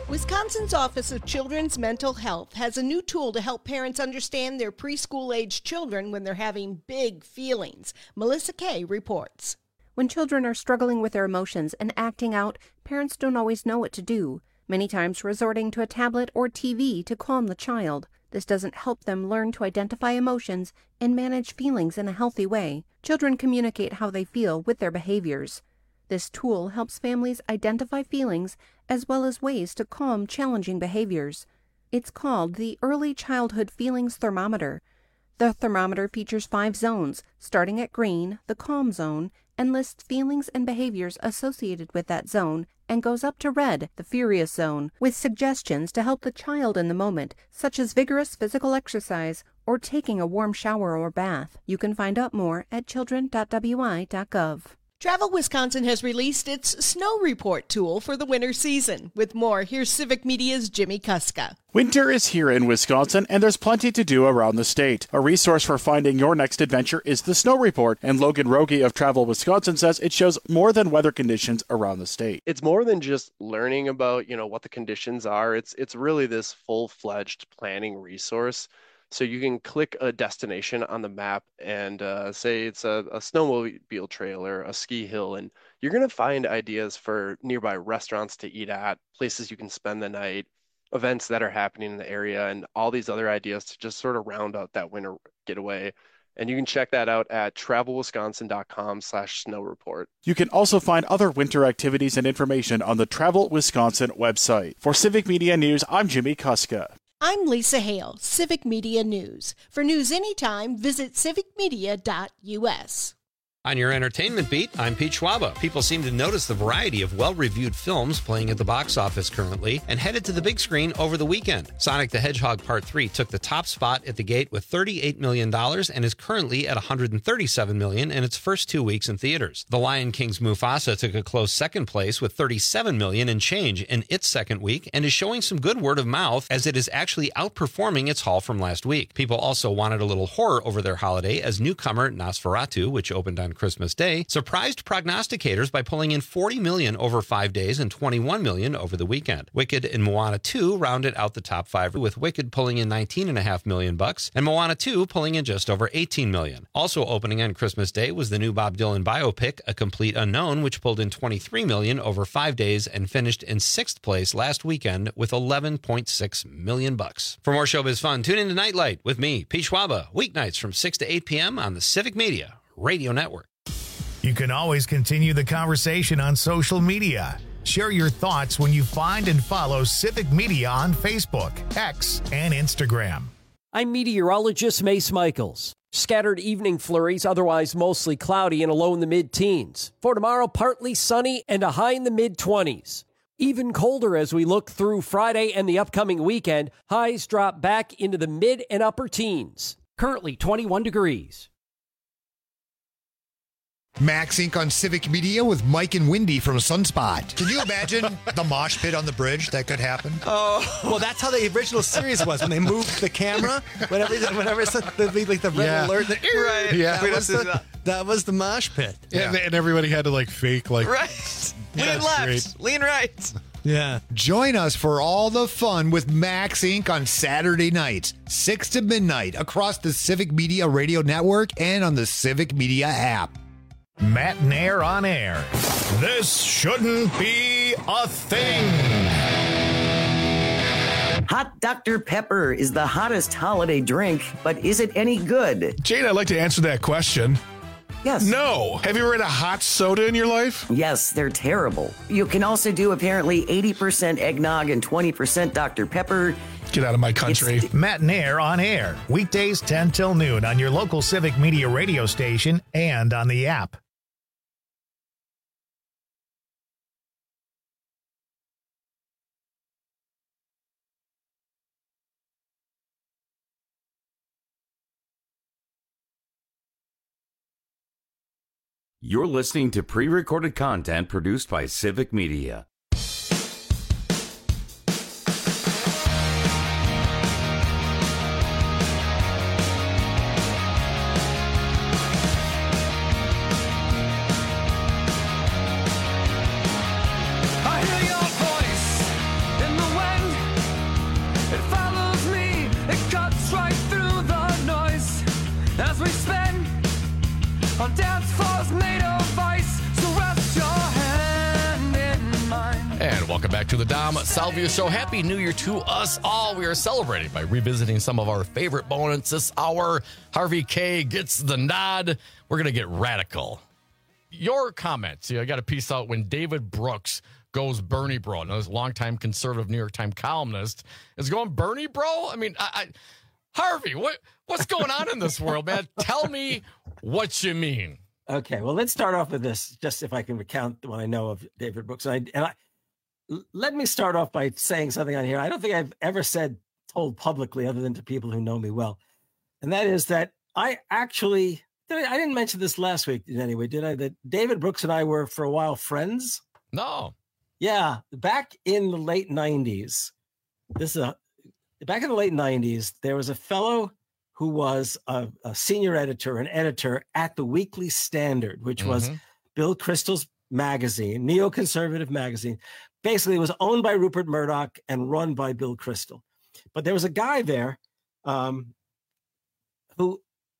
Speaker 4: Wisconsin's Office of Children's Mental Health has a new tool to help parents understand their preschool-age children when they're having big feelings. Melissa Kay reports.
Speaker 3: When children are struggling with their emotions and acting out, parents don't always know what to do, many times resorting to a tablet or T V to calm the child. This doesn't help them learn to identify emotions and manage feelings in a healthy way. Children communicate how they feel with their behaviors. This tool helps families identify feelings as well as ways to calm challenging behaviors. It's called the Early Childhood Feelings Thermometer. The thermometer features five zones, starting at green, the calm zone, and lists feelings and behaviors associated with that zone, and goes up to red, the furious zone, with suggestions to help the child in the moment, such as vigorous physical exercise or taking a warm shower or bath. You can find out more at children dot w i dot gov.
Speaker 4: Travel Wisconsin has released its Snow Report tool for the winter season. With more, here's Civic Media's Jimmy Kuska.
Speaker 22: Winter is here in Wisconsin, and there's plenty to do around the state. A resource for finding your next adventure is the Snow Report, and Logan Rogie of Travel Wisconsin says it shows more than weather conditions around the state.
Speaker 23: It's more than just learning about, you know, what the conditions are. It's it's really this full-fledged planning resource. So you can click a destination on the map and uh, say it's a, a snowmobile trail or a ski hill, and you're going to find ideas for nearby restaurants to eat at, places you can spend the night, events that are happening in the area, and all these other ideas to just sort of round out that winter getaway. And you can check that out at travel wisconsin dot com slash snow report.
Speaker 22: You can also find other winter activities and information on the Travel Wisconsin website. For Civic Media News, I'm Jimmy Kuska.
Speaker 4: I'm Lisa Hale, Civic Media News. For news anytime, visit civic media dot u s.
Speaker 14: On your entertainment beat, I'm Pete Schwaba. People seem to notice the variety of well-reviewed films playing at the box office currently and headed to the big screen over the weekend. Sonic the Hedgehog Part three took the top spot at the gate with thirty-eight million dollars and is currently at one hundred thirty-seven million dollars in its first two weeks in theaters. The Lion King's Mufasa took a close second place with thirty-seven million dollars in change in its second week and is showing some good word of mouth as it is actually outperforming its haul from last week. People also wanted a little horror over their holiday as newcomer Nosferatu, which opened on Christmas Day, surprised prognosticators by pulling in forty million dollars over five days and twenty-one million dollars over the weekend. Wicked and Moana two rounded out the top five, with Wicked pulling in nineteen point five million bucks and Moana two pulling in just over eighteen million dollars. Also opening on Christmas Day was the new Bob Dylan biopic, A Complete Unknown, which pulled in twenty-three million dollars over five days and finished in sixth place last weekend with eleven point six million bucks. For more showbiz fun, tune in to Nightlight with me, Pete Schwaba, weeknights from six to eight p.m. on the Civic Media Radio Network.
Speaker 1: You can always continue the conversation on social media. Share your thoughts when you find and follow Civic Media on Facebook, X, and Instagram.
Speaker 11: I'm meteorologist Mace Michaels. Scattered evening flurries, otherwise mostly cloudy and a low in the mid-teens. For tomorrow, partly sunny and a high in the mid-twenties. Even colder as we look through Friday and the upcoming weekend. Highs drop back into the mid and upper teens. Currently twenty-one degrees.
Speaker 24: Max Incorporated on Civic Media with Mike and Wendy from Sunspot.
Speaker 25: Can you imagine the mosh pit on the bridge that could happen?
Speaker 26: Oh, well, that's how the original series was when they moved the camera. Whenever, whenever it's the, like the red
Speaker 25: yeah.
Speaker 26: alert, the,
Speaker 25: right?
Speaker 26: Yeah, that was the, that was the mosh pit.
Speaker 27: Yeah. And, and everybody had to like fake like
Speaker 26: right. Yeah, lean left,
Speaker 27: great.
Speaker 26: lean right.
Speaker 25: Yeah. Join us for all the fun with Max Incorporated on Saturday nights, six to midnight, across the Civic Media Radio Network and on the Civic Media app.
Speaker 1: Matt Nair on air. This shouldn't be a thing.
Speaker 28: Hot Doctor Pepper is the hottest holiday drink, but is it any good?
Speaker 27: Jane, I'd like to answer that question.
Speaker 28: Yes.
Speaker 27: No. Have you ever had a hot soda in your life?
Speaker 28: Yes, they're terrible. You can also do apparently eighty percent eggnog and twenty percent Doctor Pepper.
Speaker 27: Get out of my country.
Speaker 1: It's Matt Nair on air. Weekdays ten till noon on your local Civic Media radio station and on the app.
Speaker 17: You're listening to pre-recorded content produced by Civic Media.
Speaker 29: I hear your voice in the
Speaker 18: And welcome back to the Dom Salvia Show. Happy New Year to us all. We are celebrating by revisiting some of our favorite moments this hour. Harvey K gets the nod. We're going to get radical. Your comments. You know, I got a piece out when David Brooks goes Bernie bro. Now, this longtime conservative New York Times columnist is going Bernie bro. I mean, I, I, Harvey, what what's going on in this world, man? Tell me what you mean.
Speaker 19: Okay, well, let's start off with this, just if I can recount what I know of David Brooks. And, I, and I, let me start off by saying something on here I don't think I've ever said, told publicly, other than to people who know me well. And that is that I actually, I didn't mention this last week in any way, did I? That David Brooks and I were for a while friends.
Speaker 18: No.
Speaker 19: Yeah, back in the late nineties, this is a, back in the late nineties, there was a fellow who was a, a senior editor, an editor at the Weekly Standard, which mm-hmm. was Bill Kristol's magazine, neoconservative magazine. Basically, it was owned by Rupert Murdoch and run by Bill Kristol. But there was a guy there um, who,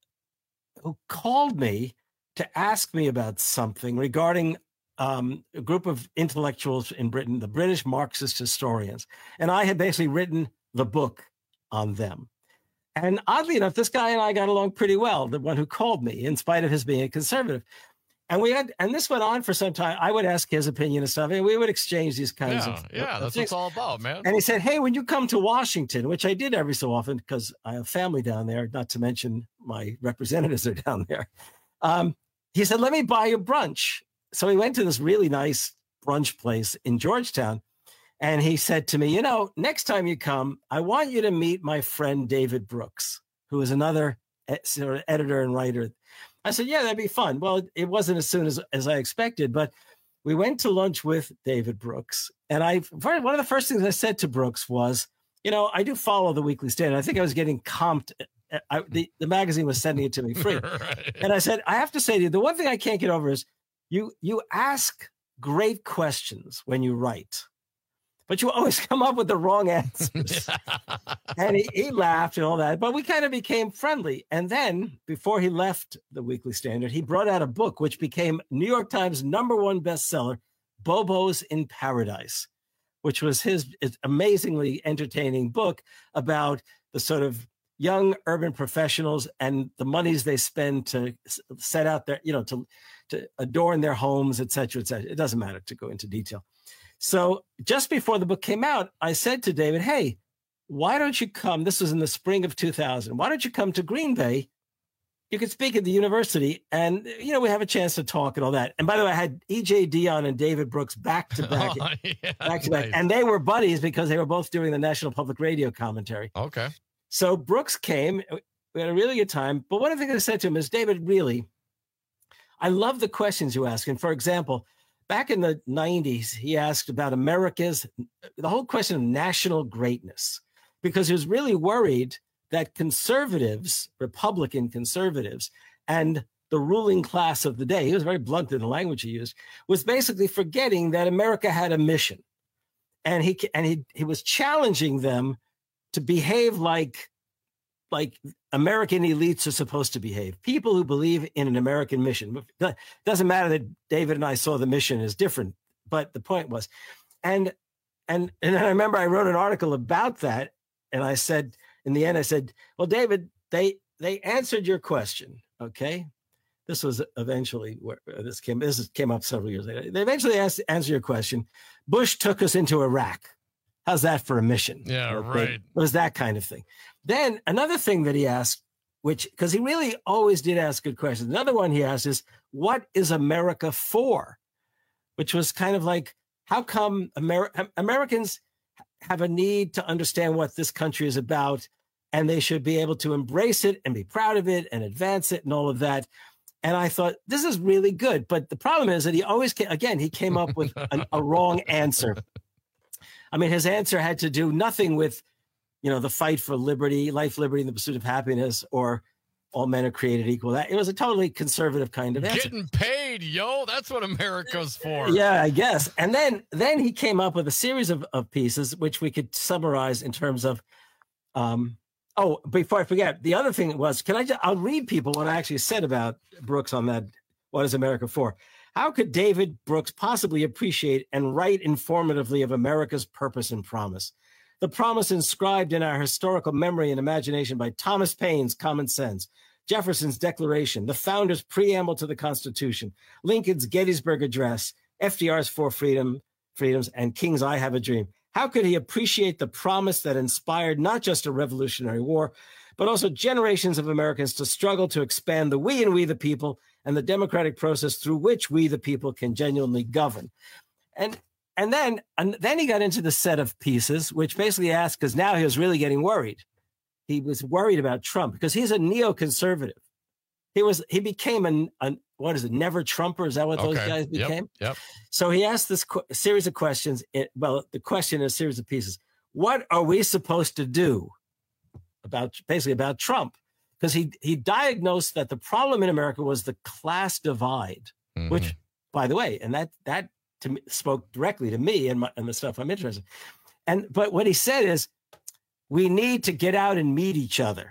Speaker 19: who called me to ask me about something regarding um, a group of intellectuals in Britain, the British Marxist historians. And I had basically written the book on them. And oddly enough, this guy and I got along pretty well, the one who called me, in spite of his being a conservative. And we had, and this went on for some time. I would ask his opinion and stuff, and we would exchange these kinds
Speaker 18: yeah,
Speaker 19: of
Speaker 18: Yeah,
Speaker 19: of
Speaker 18: that's
Speaker 19: things.
Speaker 18: what it's all about, man.
Speaker 19: And he said, hey, when you come to Washington, which I did every so often because I have family down there, not to mention my representatives are down there. Um, he said, let me buy you brunch. So we went to this really nice brunch place in Georgetown. And he said to me, you know, next time you come, I want you to meet my friend David Brooks, who is another sort of editor and writer. I said, yeah, that'd be fun. Well, it wasn't as soon as, as I expected, but we went to lunch with David Brooks. And I, one of the first things I said to Brooks was, you know, I do follow the Weekly Standard. I think I was getting comped. I, the, the magazine was sending it to me free. Right. And I said, I have to say to you, the one thing I can't get over is you, you ask great questions when you write, but you always come up with the wrong answers. And he, he laughed and all that, but we kind of became friendly. And then before he left the Weekly Standard, he brought out a book which became New York Times number one bestseller, Bobos in Paradise, which was his amazingly entertaining book about the sort of young urban professionals and the monies they spend to set out their, you know, to, to adorn their homes, et cetera, et cetera. It doesn't matter to go into detail. So just before the book came out, I said to David, hey, why don't you come? This was in the spring of two thousand. Why don't you come to Green Bay? You could speak at the university and, you know, we have a chance to talk and all that. And by the way, I had E J Dionne and David Brooks back to back,
Speaker 18: oh, yeah,
Speaker 19: back to
Speaker 18: nice.
Speaker 19: back. And they were buddies because they were both doing the National Public Radio commentary.
Speaker 18: Okay.
Speaker 19: So Brooks came, we had a really good time. But one of the things I said to him is, David, really, I love the questions you ask. And for example, back in the nineties, he asked about America's, the whole question of national greatness, because he was really worried that conservatives, Republican conservatives, and the ruling class of the day, he was very blunt in the language he used, was basically forgetting that America had a mission. And he and he he was challenging them to behave like, like American elites are supposed to behave. People who believe in an American mission. It doesn't matter that David and I saw the mission as different, but the point was, and and and I remember I wrote an article about that, and I said in the end, I said, well, David, they they answered your question, okay? This was eventually where this came. This came up several years later. They eventually asked answer your question. Bush took us into Iraq. How's that for a mission?
Speaker 18: Yeah,
Speaker 19: okay?
Speaker 18: right.
Speaker 19: It was that kind of thing. Then another thing that he asked, which, because he really always did ask good questions. Another one he asked is, what is America for? Which was kind of like, how come Amer- Americans have a need to understand what this country is about, and they should be able to embrace it and be proud of it and advance it and all of that. And I thought, this is really good. But the problem is that he always, came, again, he came up with an, a wrong answer. I mean, his answer had to do nothing with, you know, the fight for liberty, life, liberty, and the pursuit of happiness, or all men are created equal. That, it was a totally conservative kind of answer.
Speaker 18: Getting paid, yo. That's what America's for.
Speaker 19: Yeah, I guess. And then then he came up with a series of, of pieces, which we could summarize in terms of, um, oh, before I forget, the other thing was, can I just, I'll read people what I actually said about Brooks on that, what is America for? How could David Brooks possibly appreciate and write informatively of America's purpose and promise? The promise inscribed in our historical memory and imagination by Thomas Paine's Common Sense, Jefferson's Declaration, the founder's preamble to the Constitution, Lincoln's Gettysburg Address, F D R's Four Freedom, Freedoms, and King's I Have a Dream. How could he appreciate the promise that inspired not just a Revolutionary War, but also generations of Americans to struggle to expand the we and we the people and the democratic process through which we the people can genuinely govern? And and then and then he got into the set of pieces, which basically asked, because now he was really getting worried. He was worried about Trump because he's a neoconservative. He was he became an, an what is it, never Trumper? Is that what those
Speaker 18: Okay.
Speaker 19: guys became?
Speaker 18: Yep. Yep.
Speaker 19: So he asked this qu- series of questions. It, well, the question in a series of pieces. What are we supposed to do about basically about Trump? Because he he diagnosed that the problem in America was the class divide,
Speaker 18: Mhm.
Speaker 19: which, by the way, and that that to me, spoke directly to me and, my, and the stuff I'm interested in. And but what he said is, we need to get out and meet each other.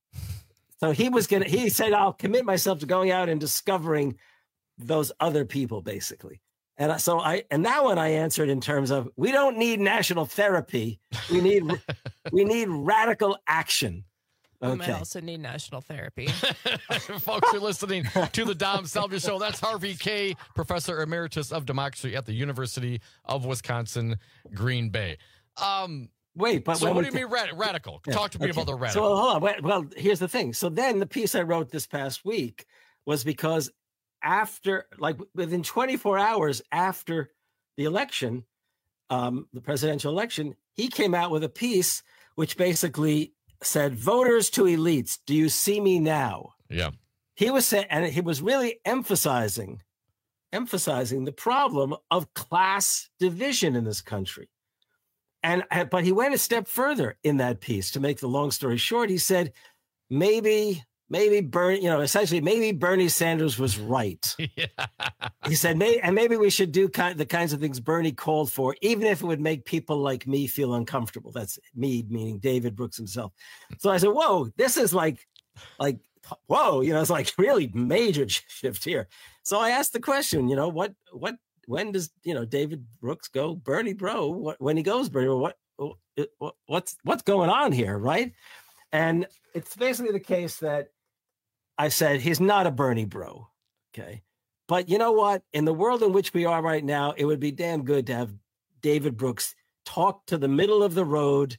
Speaker 19: So he was gonna. He said, "I'll commit myself to going out and discovering those other people, basically." And I- so I, and that one I answered in terms of, we don't need national therapy. We need, we need radical action.
Speaker 2: We
Speaker 19: Okay.
Speaker 2: might also need national therapy.
Speaker 18: Folks, you're listening to the Dom Salvia Show. That's Harvey Kaye, Professor Emeritus of Democracy at the University of Wisconsin, Green Bay. Um,
Speaker 19: Wait, but
Speaker 18: so
Speaker 19: when
Speaker 18: what
Speaker 19: we
Speaker 18: do you mean rad- radical?
Speaker 19: Yeah,
Speaker 18: Talk to me
Speaker 19: okay.
Speaker 18: about the radical.
Speaker 19: So hold on. Well, well, here's the thing. So then the piece I wrote this past week was because after, like within twenty-four hours after the election, um, the presidential election, he came out with a piece which basically said, "Voters to elites, do you see me now?"
Speaker 18: Yeah.
Speaker 19: He was saying, and he was really emphasizing, emphasizing the problem of class division in this country. And but he went a step further in that piece. To make the long story short, he said, maybe, maybe Bernie, you know, essentially, maybe Bernie Sanders was right.
Speaker 18: Yeah.
Speaker 19: He said, maybe, and maybe we should do kind the kinds of things Bernie called for, even if it would make people like me feel uncomfortable. That's me, meaning David Brooks himself. So I said, whoa, this is like, like, whoa, you know, it's like really major shift here. So I asked the question, you know, what, what, when does, you know, David Brooks go Bernie bro? What, when he goes Bernie, what, what, what's, what's going on here, right? And it's basically the case that I said he's not a Bernie bro, okay? But you know what? In the world in which we are right now, it would be damn good to have David Brooks talk to the middle of the road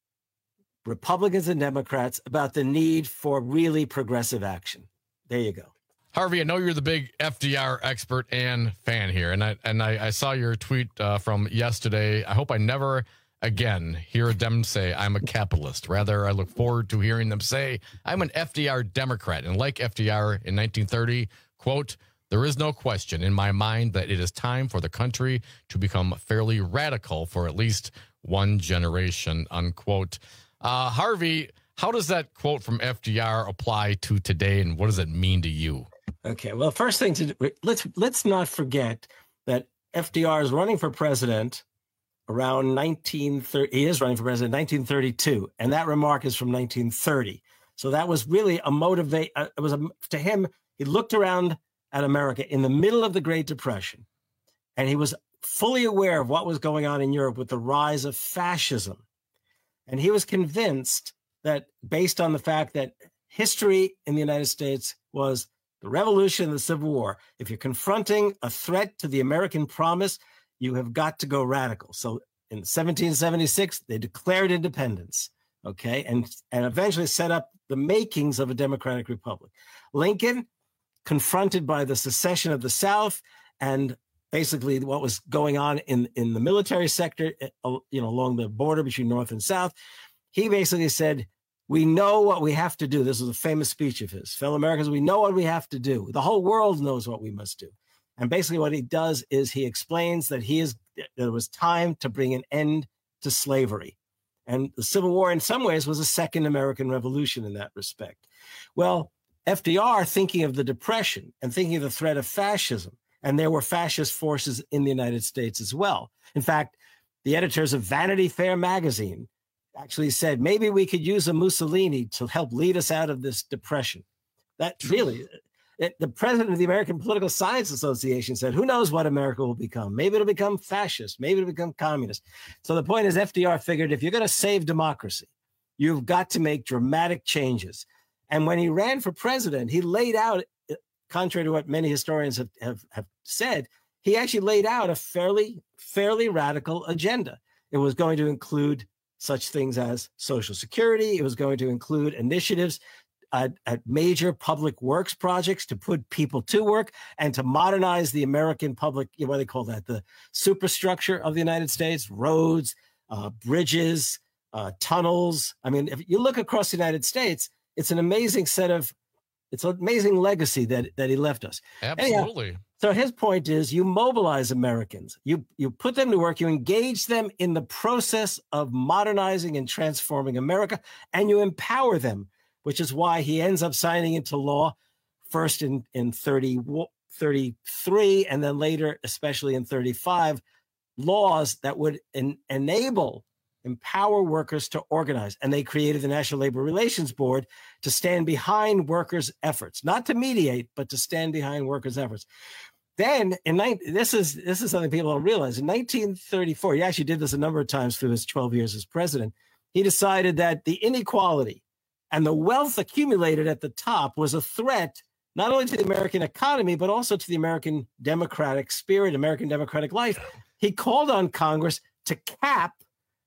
Speaker 19: Republicans and Democrats about the need for really progressive action. There you go.
Speaker 18: Harvey, I know you're the big F D R expert and fan here, and I and I, I saw your tweet uh, from yesterday. I hope I never again hear them say I'm a capitalist. Rather, I look forward to hearing them say I'm an F D R Democrat. And like F D R in nineteen thirty, quote, "There is no question in my mind that it is time for the country to become fairly radical for at least one generation," unquote. Uh, Harvey, how does that quote from F D R apply to today, and what does it mean to you?
Speaker 19: Okay, well, first thing to do, let's let's not forget that F D R is running for president around nineteen thirty. He is running for president in nineteen thirty-two, and that remark is from nineteen thirty. So that was really a motivate. Uh, it was a, to him. He looked around at America in the middle of the Great Depression, and he was fully aware of what was going on in Europe with the rise of fascism, and he was convinced that, based on the fact that history in the United States was the Revolution and the Civil War, if you're confronting a threat to the American promise, you have got to go radical. So in seventeen seventy-six, they declared independence, okay, and, and eventually set up the makings of a democratic republic. Lincoln, confronted by the secession of the South and basically what was going on in, in the military sector, you know, along the border between North and South, he basically said, we know what we have to do. This was a famous speech of his. Fellow Americans, we know what we have to do. The whole world knows what we must do. And basically what he does is he explains that he is there was time to bring an end to slavery. And the Civil War, in some ways, was a second American Revolution in that respect. Well, F D R, thinking of the Depression and thinking of the threat of fascism, and there were fascist forces in the United States as well. In fact, the editors of Vanity Fair magazine actually said, maybe we could use a Mussolini to help lead us out of this depression. That really, It, the president of the American Political Science Association said, who knows what America will become? Maybe it'll become fascist. Maybe it'll become communist. So the point is, F D R figured if you're going to save democracy, you've got to make dramatic changes. And when he ran for president, he laid out, contrary to what many historians have, have, have said, he actually laid out a fairly, fairly radical agenda. It was going to include such things as Social Security. It was going to include initiatives at, at major public works projects to put people to work and to modernize the American public, what do they call that, the superstructure of the United States, roads, uh, bridges, uh, tunnels. I mean, if you look across the United States, it's an amazing set of, it's an amazing legacy that, that he left us.
Speaker 18: Absolutely.
Speaker 19: Anyhow, so his point is you mobilize Americans, you, you put them to work, you engage them in the process of modernizing and transforming America, and you empower them, which is why he ends up signing into law first in, in thirty, thirty-three, and then later, especially in thirty-five, laws that would en- enable empower workers to organize. And they created the National Labor Relations Board to stand behind workers' efforts, not to mediate, but to stand behind workers' efforts. Then, in this is this is something people don't realize. In nineteen thirty-four, he actually did this a number of times through his twelve years as president. He decided that the inequality and the wealth accumulated at the top was a threat not only to the American economy, but also to the American democratic spirit, American democratic life. He called on Congress to cap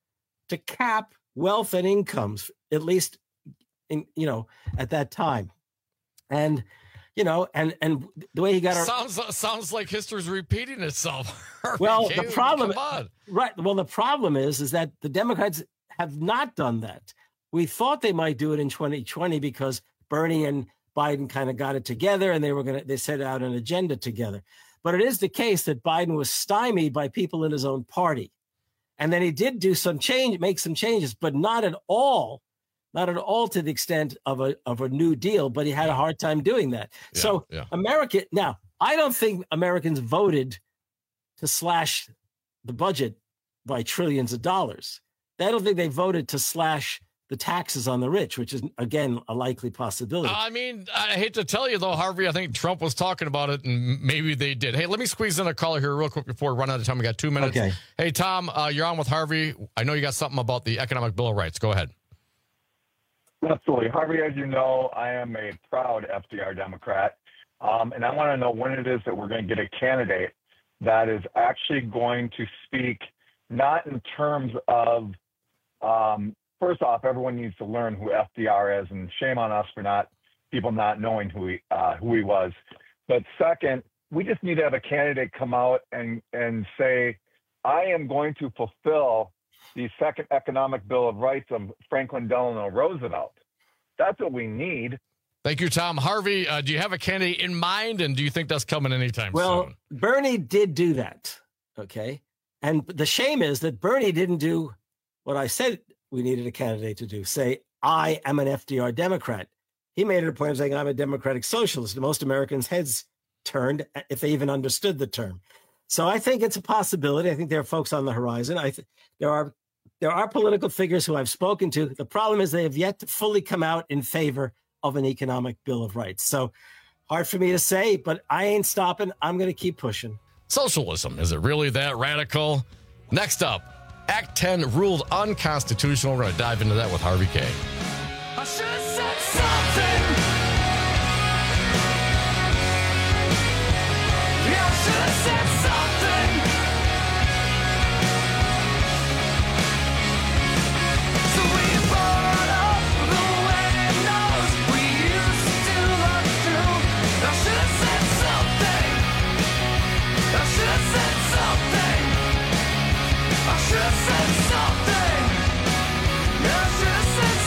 Speaker 19: to cap wealth and incomes, at least in, you know, at that time. And, you know, and, and the way he got our
Speaker 18: sounds, sounds like history's repeating itself.
Speaker 19: Well,
Speaker 18: okay,
Speaker 19: the problem,
Speaker 18: come on.
Speaker 19: right. Well, the problem is, is that the Democrats have not done that. We thought they might do it in twenty twenty because Bernie and Biden kind of got it together and they were going to, they set out an agenda together. But it is the case that Biden was stymied by people in his own party. And then he did do some change, make some changes, but not at all, not at all to the extent of a of a New Deal. But he had a hard time doing that.
Speaker 18: Yeah,
Speaker 19: so
Speaker 18: yeah.
Speaker 19: America, now, I don't think Americans voted to slash the budget by trillions of dollars. I don't think they voted to slash the taxes on the rich, which is, again, a likely possibility.
Speaker 18: I mean, I hate to tell you, though, Harvey, I think Trump was talking about it, and maybe they did. Hey, let me squeeze in a caller here real quick before we run out of time. We got two minutes.
Speaker 19: Okay.
Speaker 18: Hey, Tom, uh, you're on with Harvey. I know you got something about the Economic Bill of Rights. Go ahead.
Speaker 2: Absolutely. Harvey, as you know, I am a proud F D R Democrat, um, and I want to know when it is that we're going to get a candidate that is actually going to speak not in terms of um, first off, everyone needs to learn who F D R is, and shame on us for not people not knowing who he uh, who he was. But second, we just need to have a candidate come out and and say, I am going to fulfill the second economic bill of rights of Franklin Delano Roosevelt. That's what we need.
Speaker 18: Thank you, Tom. Harvey, uh, do you have a candidate in mind, and do you think that's coming anytime
Speaker 19: well,
Speaker 18: soon?
Speaker 19: Well, Bernie did do that, okay? And the shame is that Bernie didn't do what I said we needed a candidate to do, say, I am an F D R Democrat. He made it a point of saying, I'm a democratic socialist. And most Americans' heads turned if they even understood the term. So I think it's a possibility. I think there are folks on the horizon. I th- there are there are political figures who I've spoken to. The problem is they have yet to fully come out in favor of an economic bill of rights. So hard for me to say, but I ain't stopping. I'm going to keep pushing.
Speaker 18: Socialism, is it really that radical? Next up, Act ten ruled unconstitutional. We're going to dive into that with Harvey K.
Speaker 5: I should have said something. Yeah, I should have said something. So we brought up the windows we used to look through. I should have said something. I should have said something. I should have said something. I should have said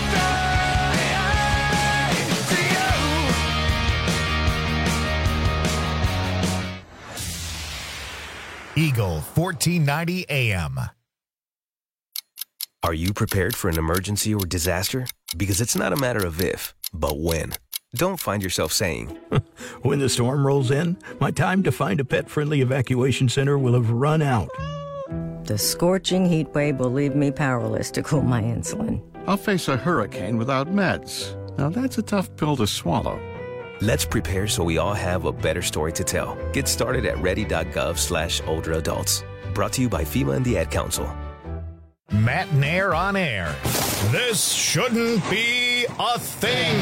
Speaker 5: something to you.
Speaker 1: Eagle fourteen ninety A M.
Speaker 6: Are you prepared for an emergency or disaster? Because it's not a matter of if, but when. Don't find yourself saying,
Speaker 7: when the storm rolls in, my time to find a pet-friendly evacuation center will have run out.
Speaker 8: The scorching heat wave will leave me powerless to cool my insulin.
Speaker 9: I'll face a hurricane without meds. Now that's a tough pill to swallow.
Speaker 6: Let's prepare so we all have a better story to tell. Get started at ready.gov slash older adults. Brought to you by FEMA and the Ad Council.
Speaker 1: Matt Nair on air. This shouldn't be a thing.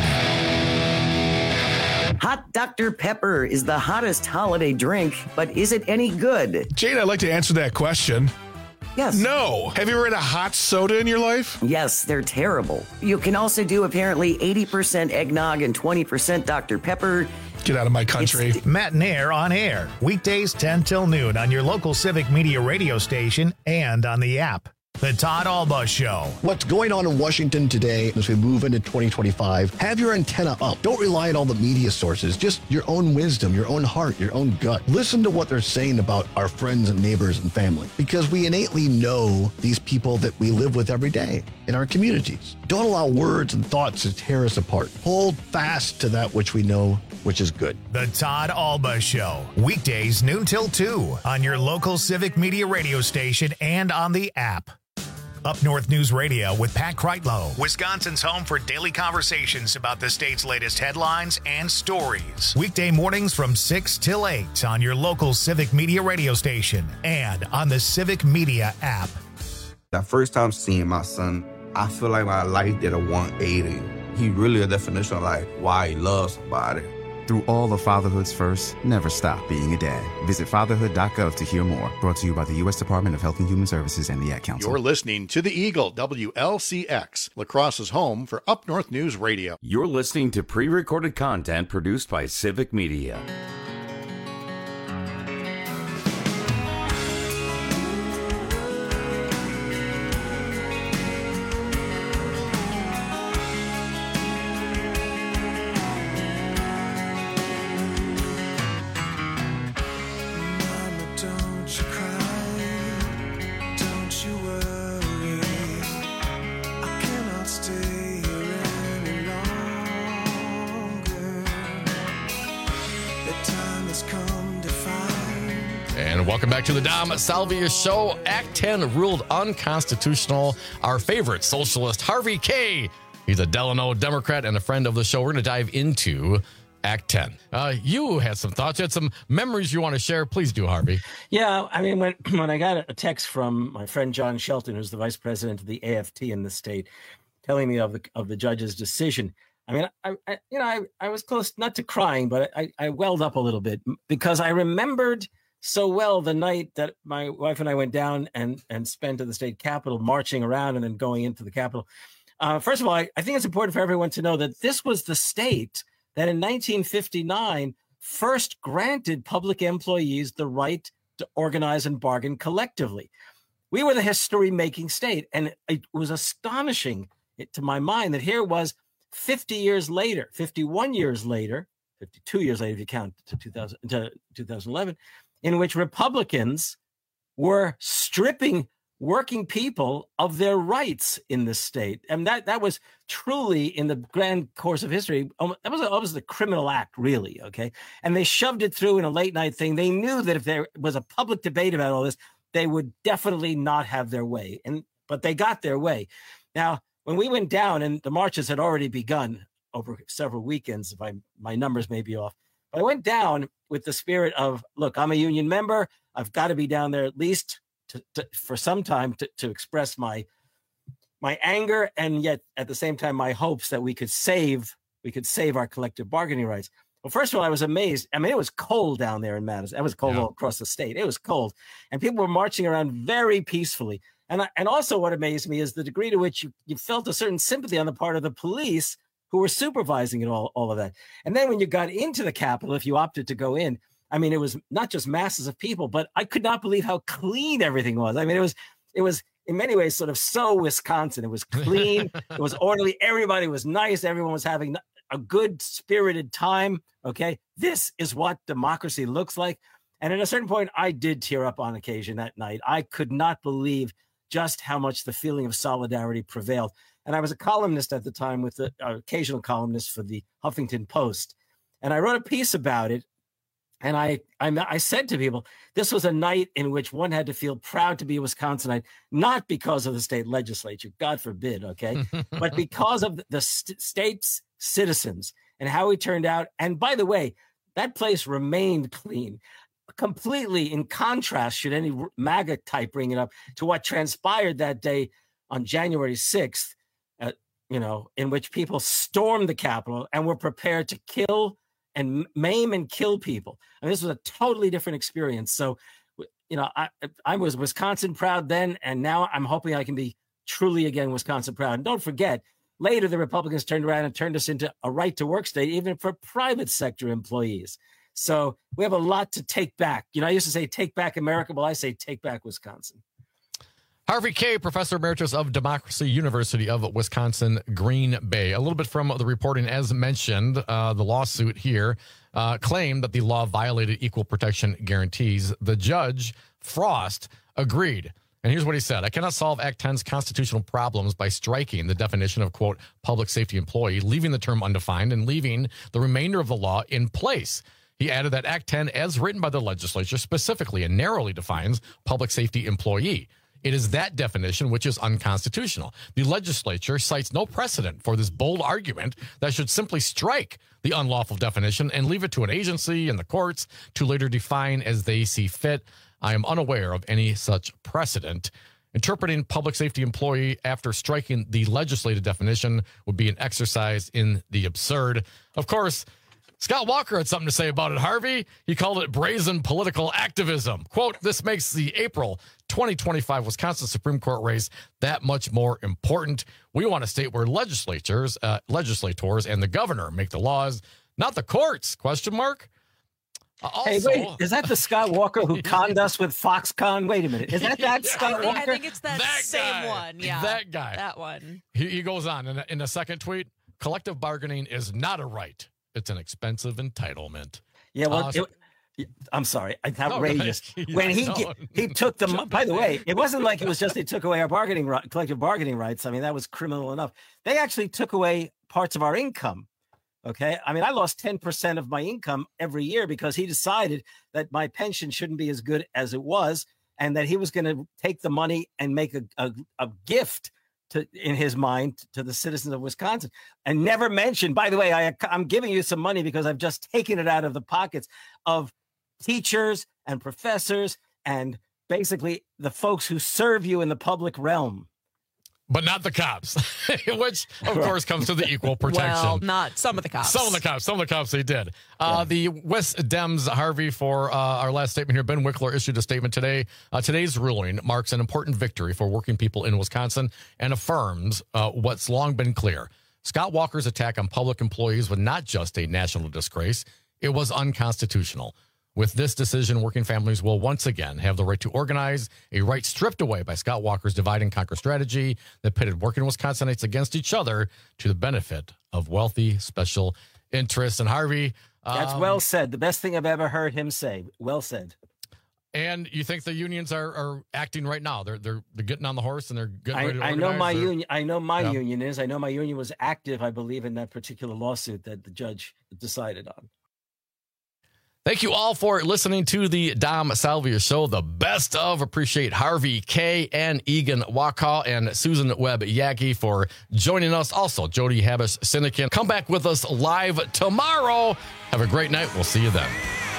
Speaker 28: Hot Doctor Pepper is the hottest holiday drink, but is it any good?
Speaker 27: Jade, I'd like to answer that question.
Speaker 28: Yes.
Speaker 27: No. Have you ever had a hot soda in your life?
Speaker 28: Yes, they're terrible. You can also do apparently eighty percent eggnog and twenty percent Doctor Pepper.
Speaker 27: Get out of my country.
Speaker 1: It's Matt Nair on air. Weekdays ten till noon on your local Civic Media radio station and on the app. The Todd Alba Show.
Speaker 9: What's going on in Washington today as we move into twenty twenty-five? Have your antenna up. Don't rely on all the media sources. Just your own wisdom, your own heart, your own gut. Listen to what they're saying about our friends and neighbors and family, because we innately know these people that we live with every day in our communities. Don't allow words and thoughts to tear us apart. Hold fast to that which we know, which is good.
Speaker 1: The Todd Alba Show. Weekdays noon till two on your local Civic Media radio station and on the app. Up North News Radio with Pat Kreitlow, Wisconsin's home for daily conversations about the state's latest headlines and stories. Weekday mornings from six till eight on your local Civic Media radio station and on the Civic Media app.
Speaker 10: The first time seeing my son, I feel like my life did a one eighty. He really a definition of like why he loves somebody.
Speaker 12: Through all of fatherhood's first, never stop being a dad. Visit fatherhood dot gov to hear more. Brought to you by the U S Department of Health and Human Services and the Ad Council.
Speaker 22: You're listening to The Eagle, W L C X, La Crosse's home for Up North News Radio.
Speaker 17: You're listening to pre-recorded content produced by Civic Media.
Speaker 18: Welcome back to the Dom Salvia Show. Act ten ruled unconstitutional. Our favorite socialist, Harvey Kaye. He's a Delano Democrat and a friend of the show. We're going to dive into Act ten. Uh, you had some thoughts. You had some memories you want to share. Please do, Harvey.
Speaker 19: Yeah, I mean, when, when I got a text from my friend John Shelton, who's the vice president of the A F T in the state, telling me of the of the judge's decision, I mean, I, I you know, I, I was close not to crying, but I, I welled up a little bit because I remembered so well the night that my wife and I went down and, and spent at the state capitol, marching around and then going into the capitol. Uh, first of all, I, I think it's important for everyone to know that this was the state that in nineteen fifty-nine first granted public employees the right to organize and bargain collectively. We were the history-making state, and it was astonishing to my mind that here was fifty years later, fifty-one years later, fifty-two years later if you count to two thousand, to two thousand eleven, in which Republicans were stripping working people of their rights in this state. And that that was truly, in the grand course of history, that was, a, that was the criminal act, really, okay? And they shoved it through in a late night thing. They knew that if there was a public debate about all this, they would definitely not have their way. And but they got their way. Now, when we went down, and the marches had already begun over several weekends, if I, my numbers may be off, but I went down with the spirit of, look, I'm a union member. I've got to be down there at least to, to, for some time to, to express my my anger, and yet at the same time my hopes that we could save we could save our collective bargaining rights. Well, first of all, I was amazed. I mean, it was cold down there in Madison. It was cold yeah. all across the state. It was cold, and people were marching around very peacefully. And I, and also, what amazed me is the degree to which you, you felt a certain sympathy on the part of the police who were supervising it all, all of that. And then when you got into the Capitol, if you opted to go in, I mean, it was not just masses of people, but I could not believe how clean everything was. I mean, it was, it was in many ways sort of so Wisconsin. It was clean. It was orderly. Everybody was nice. Everyone was having a good spirited time. Okay. This is what democracy looks like. And at a certain point, I did tear up on occasion that night. I could not believe just how much the feeling of solidarity prevailed. And I was a columnist at the time with the uh, occasional columnist for the Huffington Post. And I wrote a piece about it. And I, I I said to people, this was a night in which one had to feel proud to be a Wisconsinite, not because of the state legislature, God forbid, okay, but because of the st- state's citizens and how he turned out. And by the way, that place remained clean, completely in contrast, should any MAGA type bring it up, to what transpired that day on January sixth, uh, you know, in which people stormed the Capitol and were prepared to kill and maim and kill people. And this was a totally different experience. So, you know, I I was Wisconsin proud then, and now I'm hoping I can be truly again Wisconsin proud. And don't forget, later the Republicans turned around and turned us into a right-to-work state, even for private sector employees. So we have a lot to take back. You know, I used to say take back America. Well, I say take back Wisconsin.
Speaker 18: Harvey Kaye, Professor Emeritus of Democracy, University of Wisconsin, Green Bay. A little bit from the reporting, as mentioned, uh, the lawsuit here uh, claimed that the law violated equal protection guarantees. The judge, Frost, agreed. And here's what he said. I cannot solve Act ten's constitutional problems by striking the definition of, quote, public safety employee, leaving the term undefined, and leaving the remainder of the law in place. He added that Act ten, as written by the legislature, specifically and narrowly defines public safety employee. It is that definition which is unconstitutional. The legislature cites no precedent for this bold argument that should simply strike the unlawful definition and leave it to an agency and the courts to later define as they see fit. I am unaware of any such precedent. Interpreting public safety employee after striking the legislative definition would be an exercise in the absurd. Of course, Scott Walker had something to say about it, Harvey. He called it brazen political activism. Quote, this makes the April twenty twenty-five Wisconsin Supreme Court race that much more important. We want a state where legislatures, uh, legislators and the governor make the laws, not the courts, question mark. Uh, also,
Speaker 19: hey, wait, is that the Scott Walker who conned us with Foxconn? Wait a minute. Is that that Scott
Speaker 3: I think,
Speaker 19: Walker?
Speaker 3: I think it's that,
Speaker 18: That
Speaker 3: same
Speaker 18: guy.
Speaker 3: one. Yeah,
Speaker 18: That guy.
Speaker 3: That one.
Speaker 18: He, he goes on in a, in a second tweet, collective bargaining is not a right. It's an expensive entitlement.
Speaker 19: Yeah, well,
Speaker 18: Uh,
Speaker 19: it, I'm sorry, it's
Speaker 18: No,
Speaker 19: outrageous.
Speaker 18: right.
Speaker 19: When he
Speaker 18: Yeah,
Speaker 19: ge-
Speaker 18: no.
Speaker 19: he took the
Speaker 18: Jump
Speaker 19: by
Speaker 18: in
Speaker 19: the
Speaker 18: there.
Speaker 19: way, it wasn't like it was just they took away our bargaining right, collective bargaining rights. I mean, that was criminal enough. They actually took away parts of our income. Okay, I mean, I lost ten percent of my income every year because he decided that my pension shouldn't be as good as it was, and that he was going to take the money and make a, a, a gift to, in his mind, to the citizens of Wisconsin, and never mentioned, by the way, I, I'm giving you some money because I've just taken it out of the pockets of teachers and professors and basically the folks who serve you in the public realm.
Speaker 18: But not the cops, which, of course, comes to the equal protection.
Speaker 3: Well, not some of the cops.
Speaker 18: Some of the cops, some of the cops, they did. Uh, yeah. The West Dems, Harvey, for uh, our last statement here, Ben Wickler issued a statement today. Uh, today's ruling marks an important victory for working people in Wisconsin and affirms uh, what's long been clear. Scott Walker's attack on public employees was not just a national disgrace, it was unconstitutional. With this decision, working families will once again have the right to organize, a right stripped away by Scott Walker's divide and conquer strategy that pitted working Wisconsinites against each other to the benefit of wealthy special interests. And Harvey,
Speaker 19: that's
Speaker 18: um,
Speaker 19: well said. The best thing I've ever heard him say. Well said.
Speaker 18: And you think the unions are, are acting right now? They're they're they're getting on the horse and they're getting
Speaker 19: I,
Speaker 18: ready to
Speaker 19: I
Speaker 18: organize.
Speaker 19: know my
Speaker 18: or,
Speaker 19: union. I know my
Speaker 18: yeah.
Speaker 19: union is. I know my union was active, I believe, in that particular lawsuit that the judge decided on.
Speaker 18: Thank you all for listening to the Dom Salvia Show, the best of. Appreciate Harvey Kaye and Egan Wakaw and Susan Webb Yagi for joining us. Also, Jody Habish Syndicate. Come back with us live tomorrow. Have a great night. We'll see you then.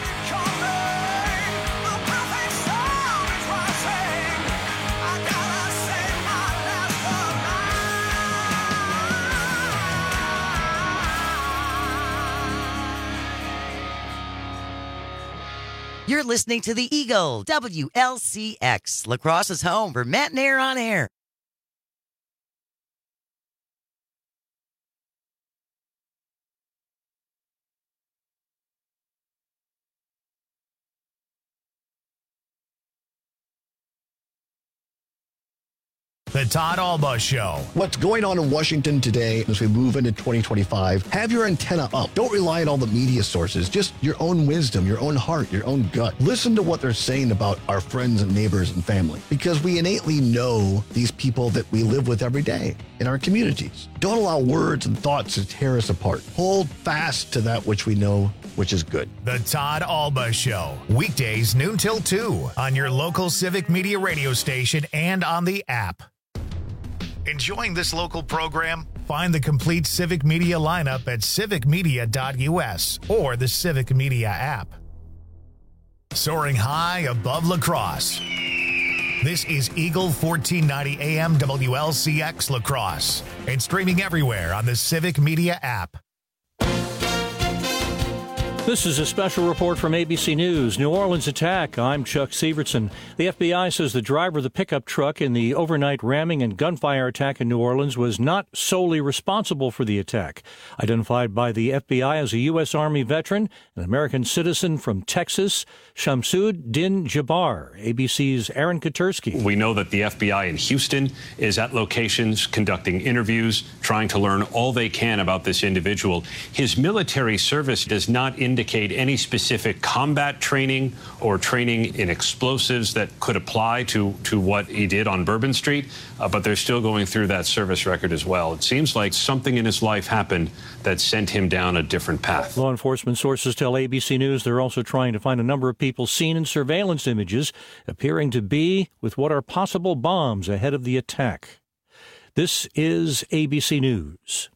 Speaker 4: You're listening to The Eagle, W L C X, La Crosse's home for Matt and Air on Air.
Speaker 1: The Todd Alba Show.
Speaker 9: What's going on in Washington today as we move into twenty twenty-five? Have your antenna up. Don't rely on all the media sources. Just your own wisdom, your own heart, your own gut. Listen to what they're saying about our friends and neighbors and family, because we innately know these people that we live with every day in our communities. Don't allow words and thoughts to tear us apart. Hold fast to that which we know, which is good.
Speaker 1: The Todd Alba Show. Weekdays noon till two on your local Civic Media radio station and on the app. Enjoying this local program? Find the complete Civic Media lineup at civic media dot u s or the Civic Media app. Soaring high above La Crosse. This is Eagle fourteen ninety A M W L C X La Crosse and streaming everywhere on the Civic Media app.
Speaker 3: This is a special report from A B C News. New Orleans attack. I'm Chuck Severson. The F B I says the driver of the pickup truck in the overnight ramming and gunfire attack in New Orleans was not solely responsible for the attack. Identified by the F B I as a U S. Army veteran, an American citizen from Texas, Shamsud Din Jabbar. A B C's Aaron Katersky.
Speaker 13: We know that the F B I in Houston is at locations conducting interviews, trying to learn all they can about this individual. His military service does not indicate indicate any specific combat training or training in explosives that could apply to, to what he did on Bourbon Street, uh, but they're still going through that service record as well. It seems like something in his life happened that sent him down a different path.
Speaker 3: Law enforcement sources tell A B C News they're also trying to find a number of people seen in surveillance images appearing to be with what are possible bombs ahead of the attack. This is A B C News.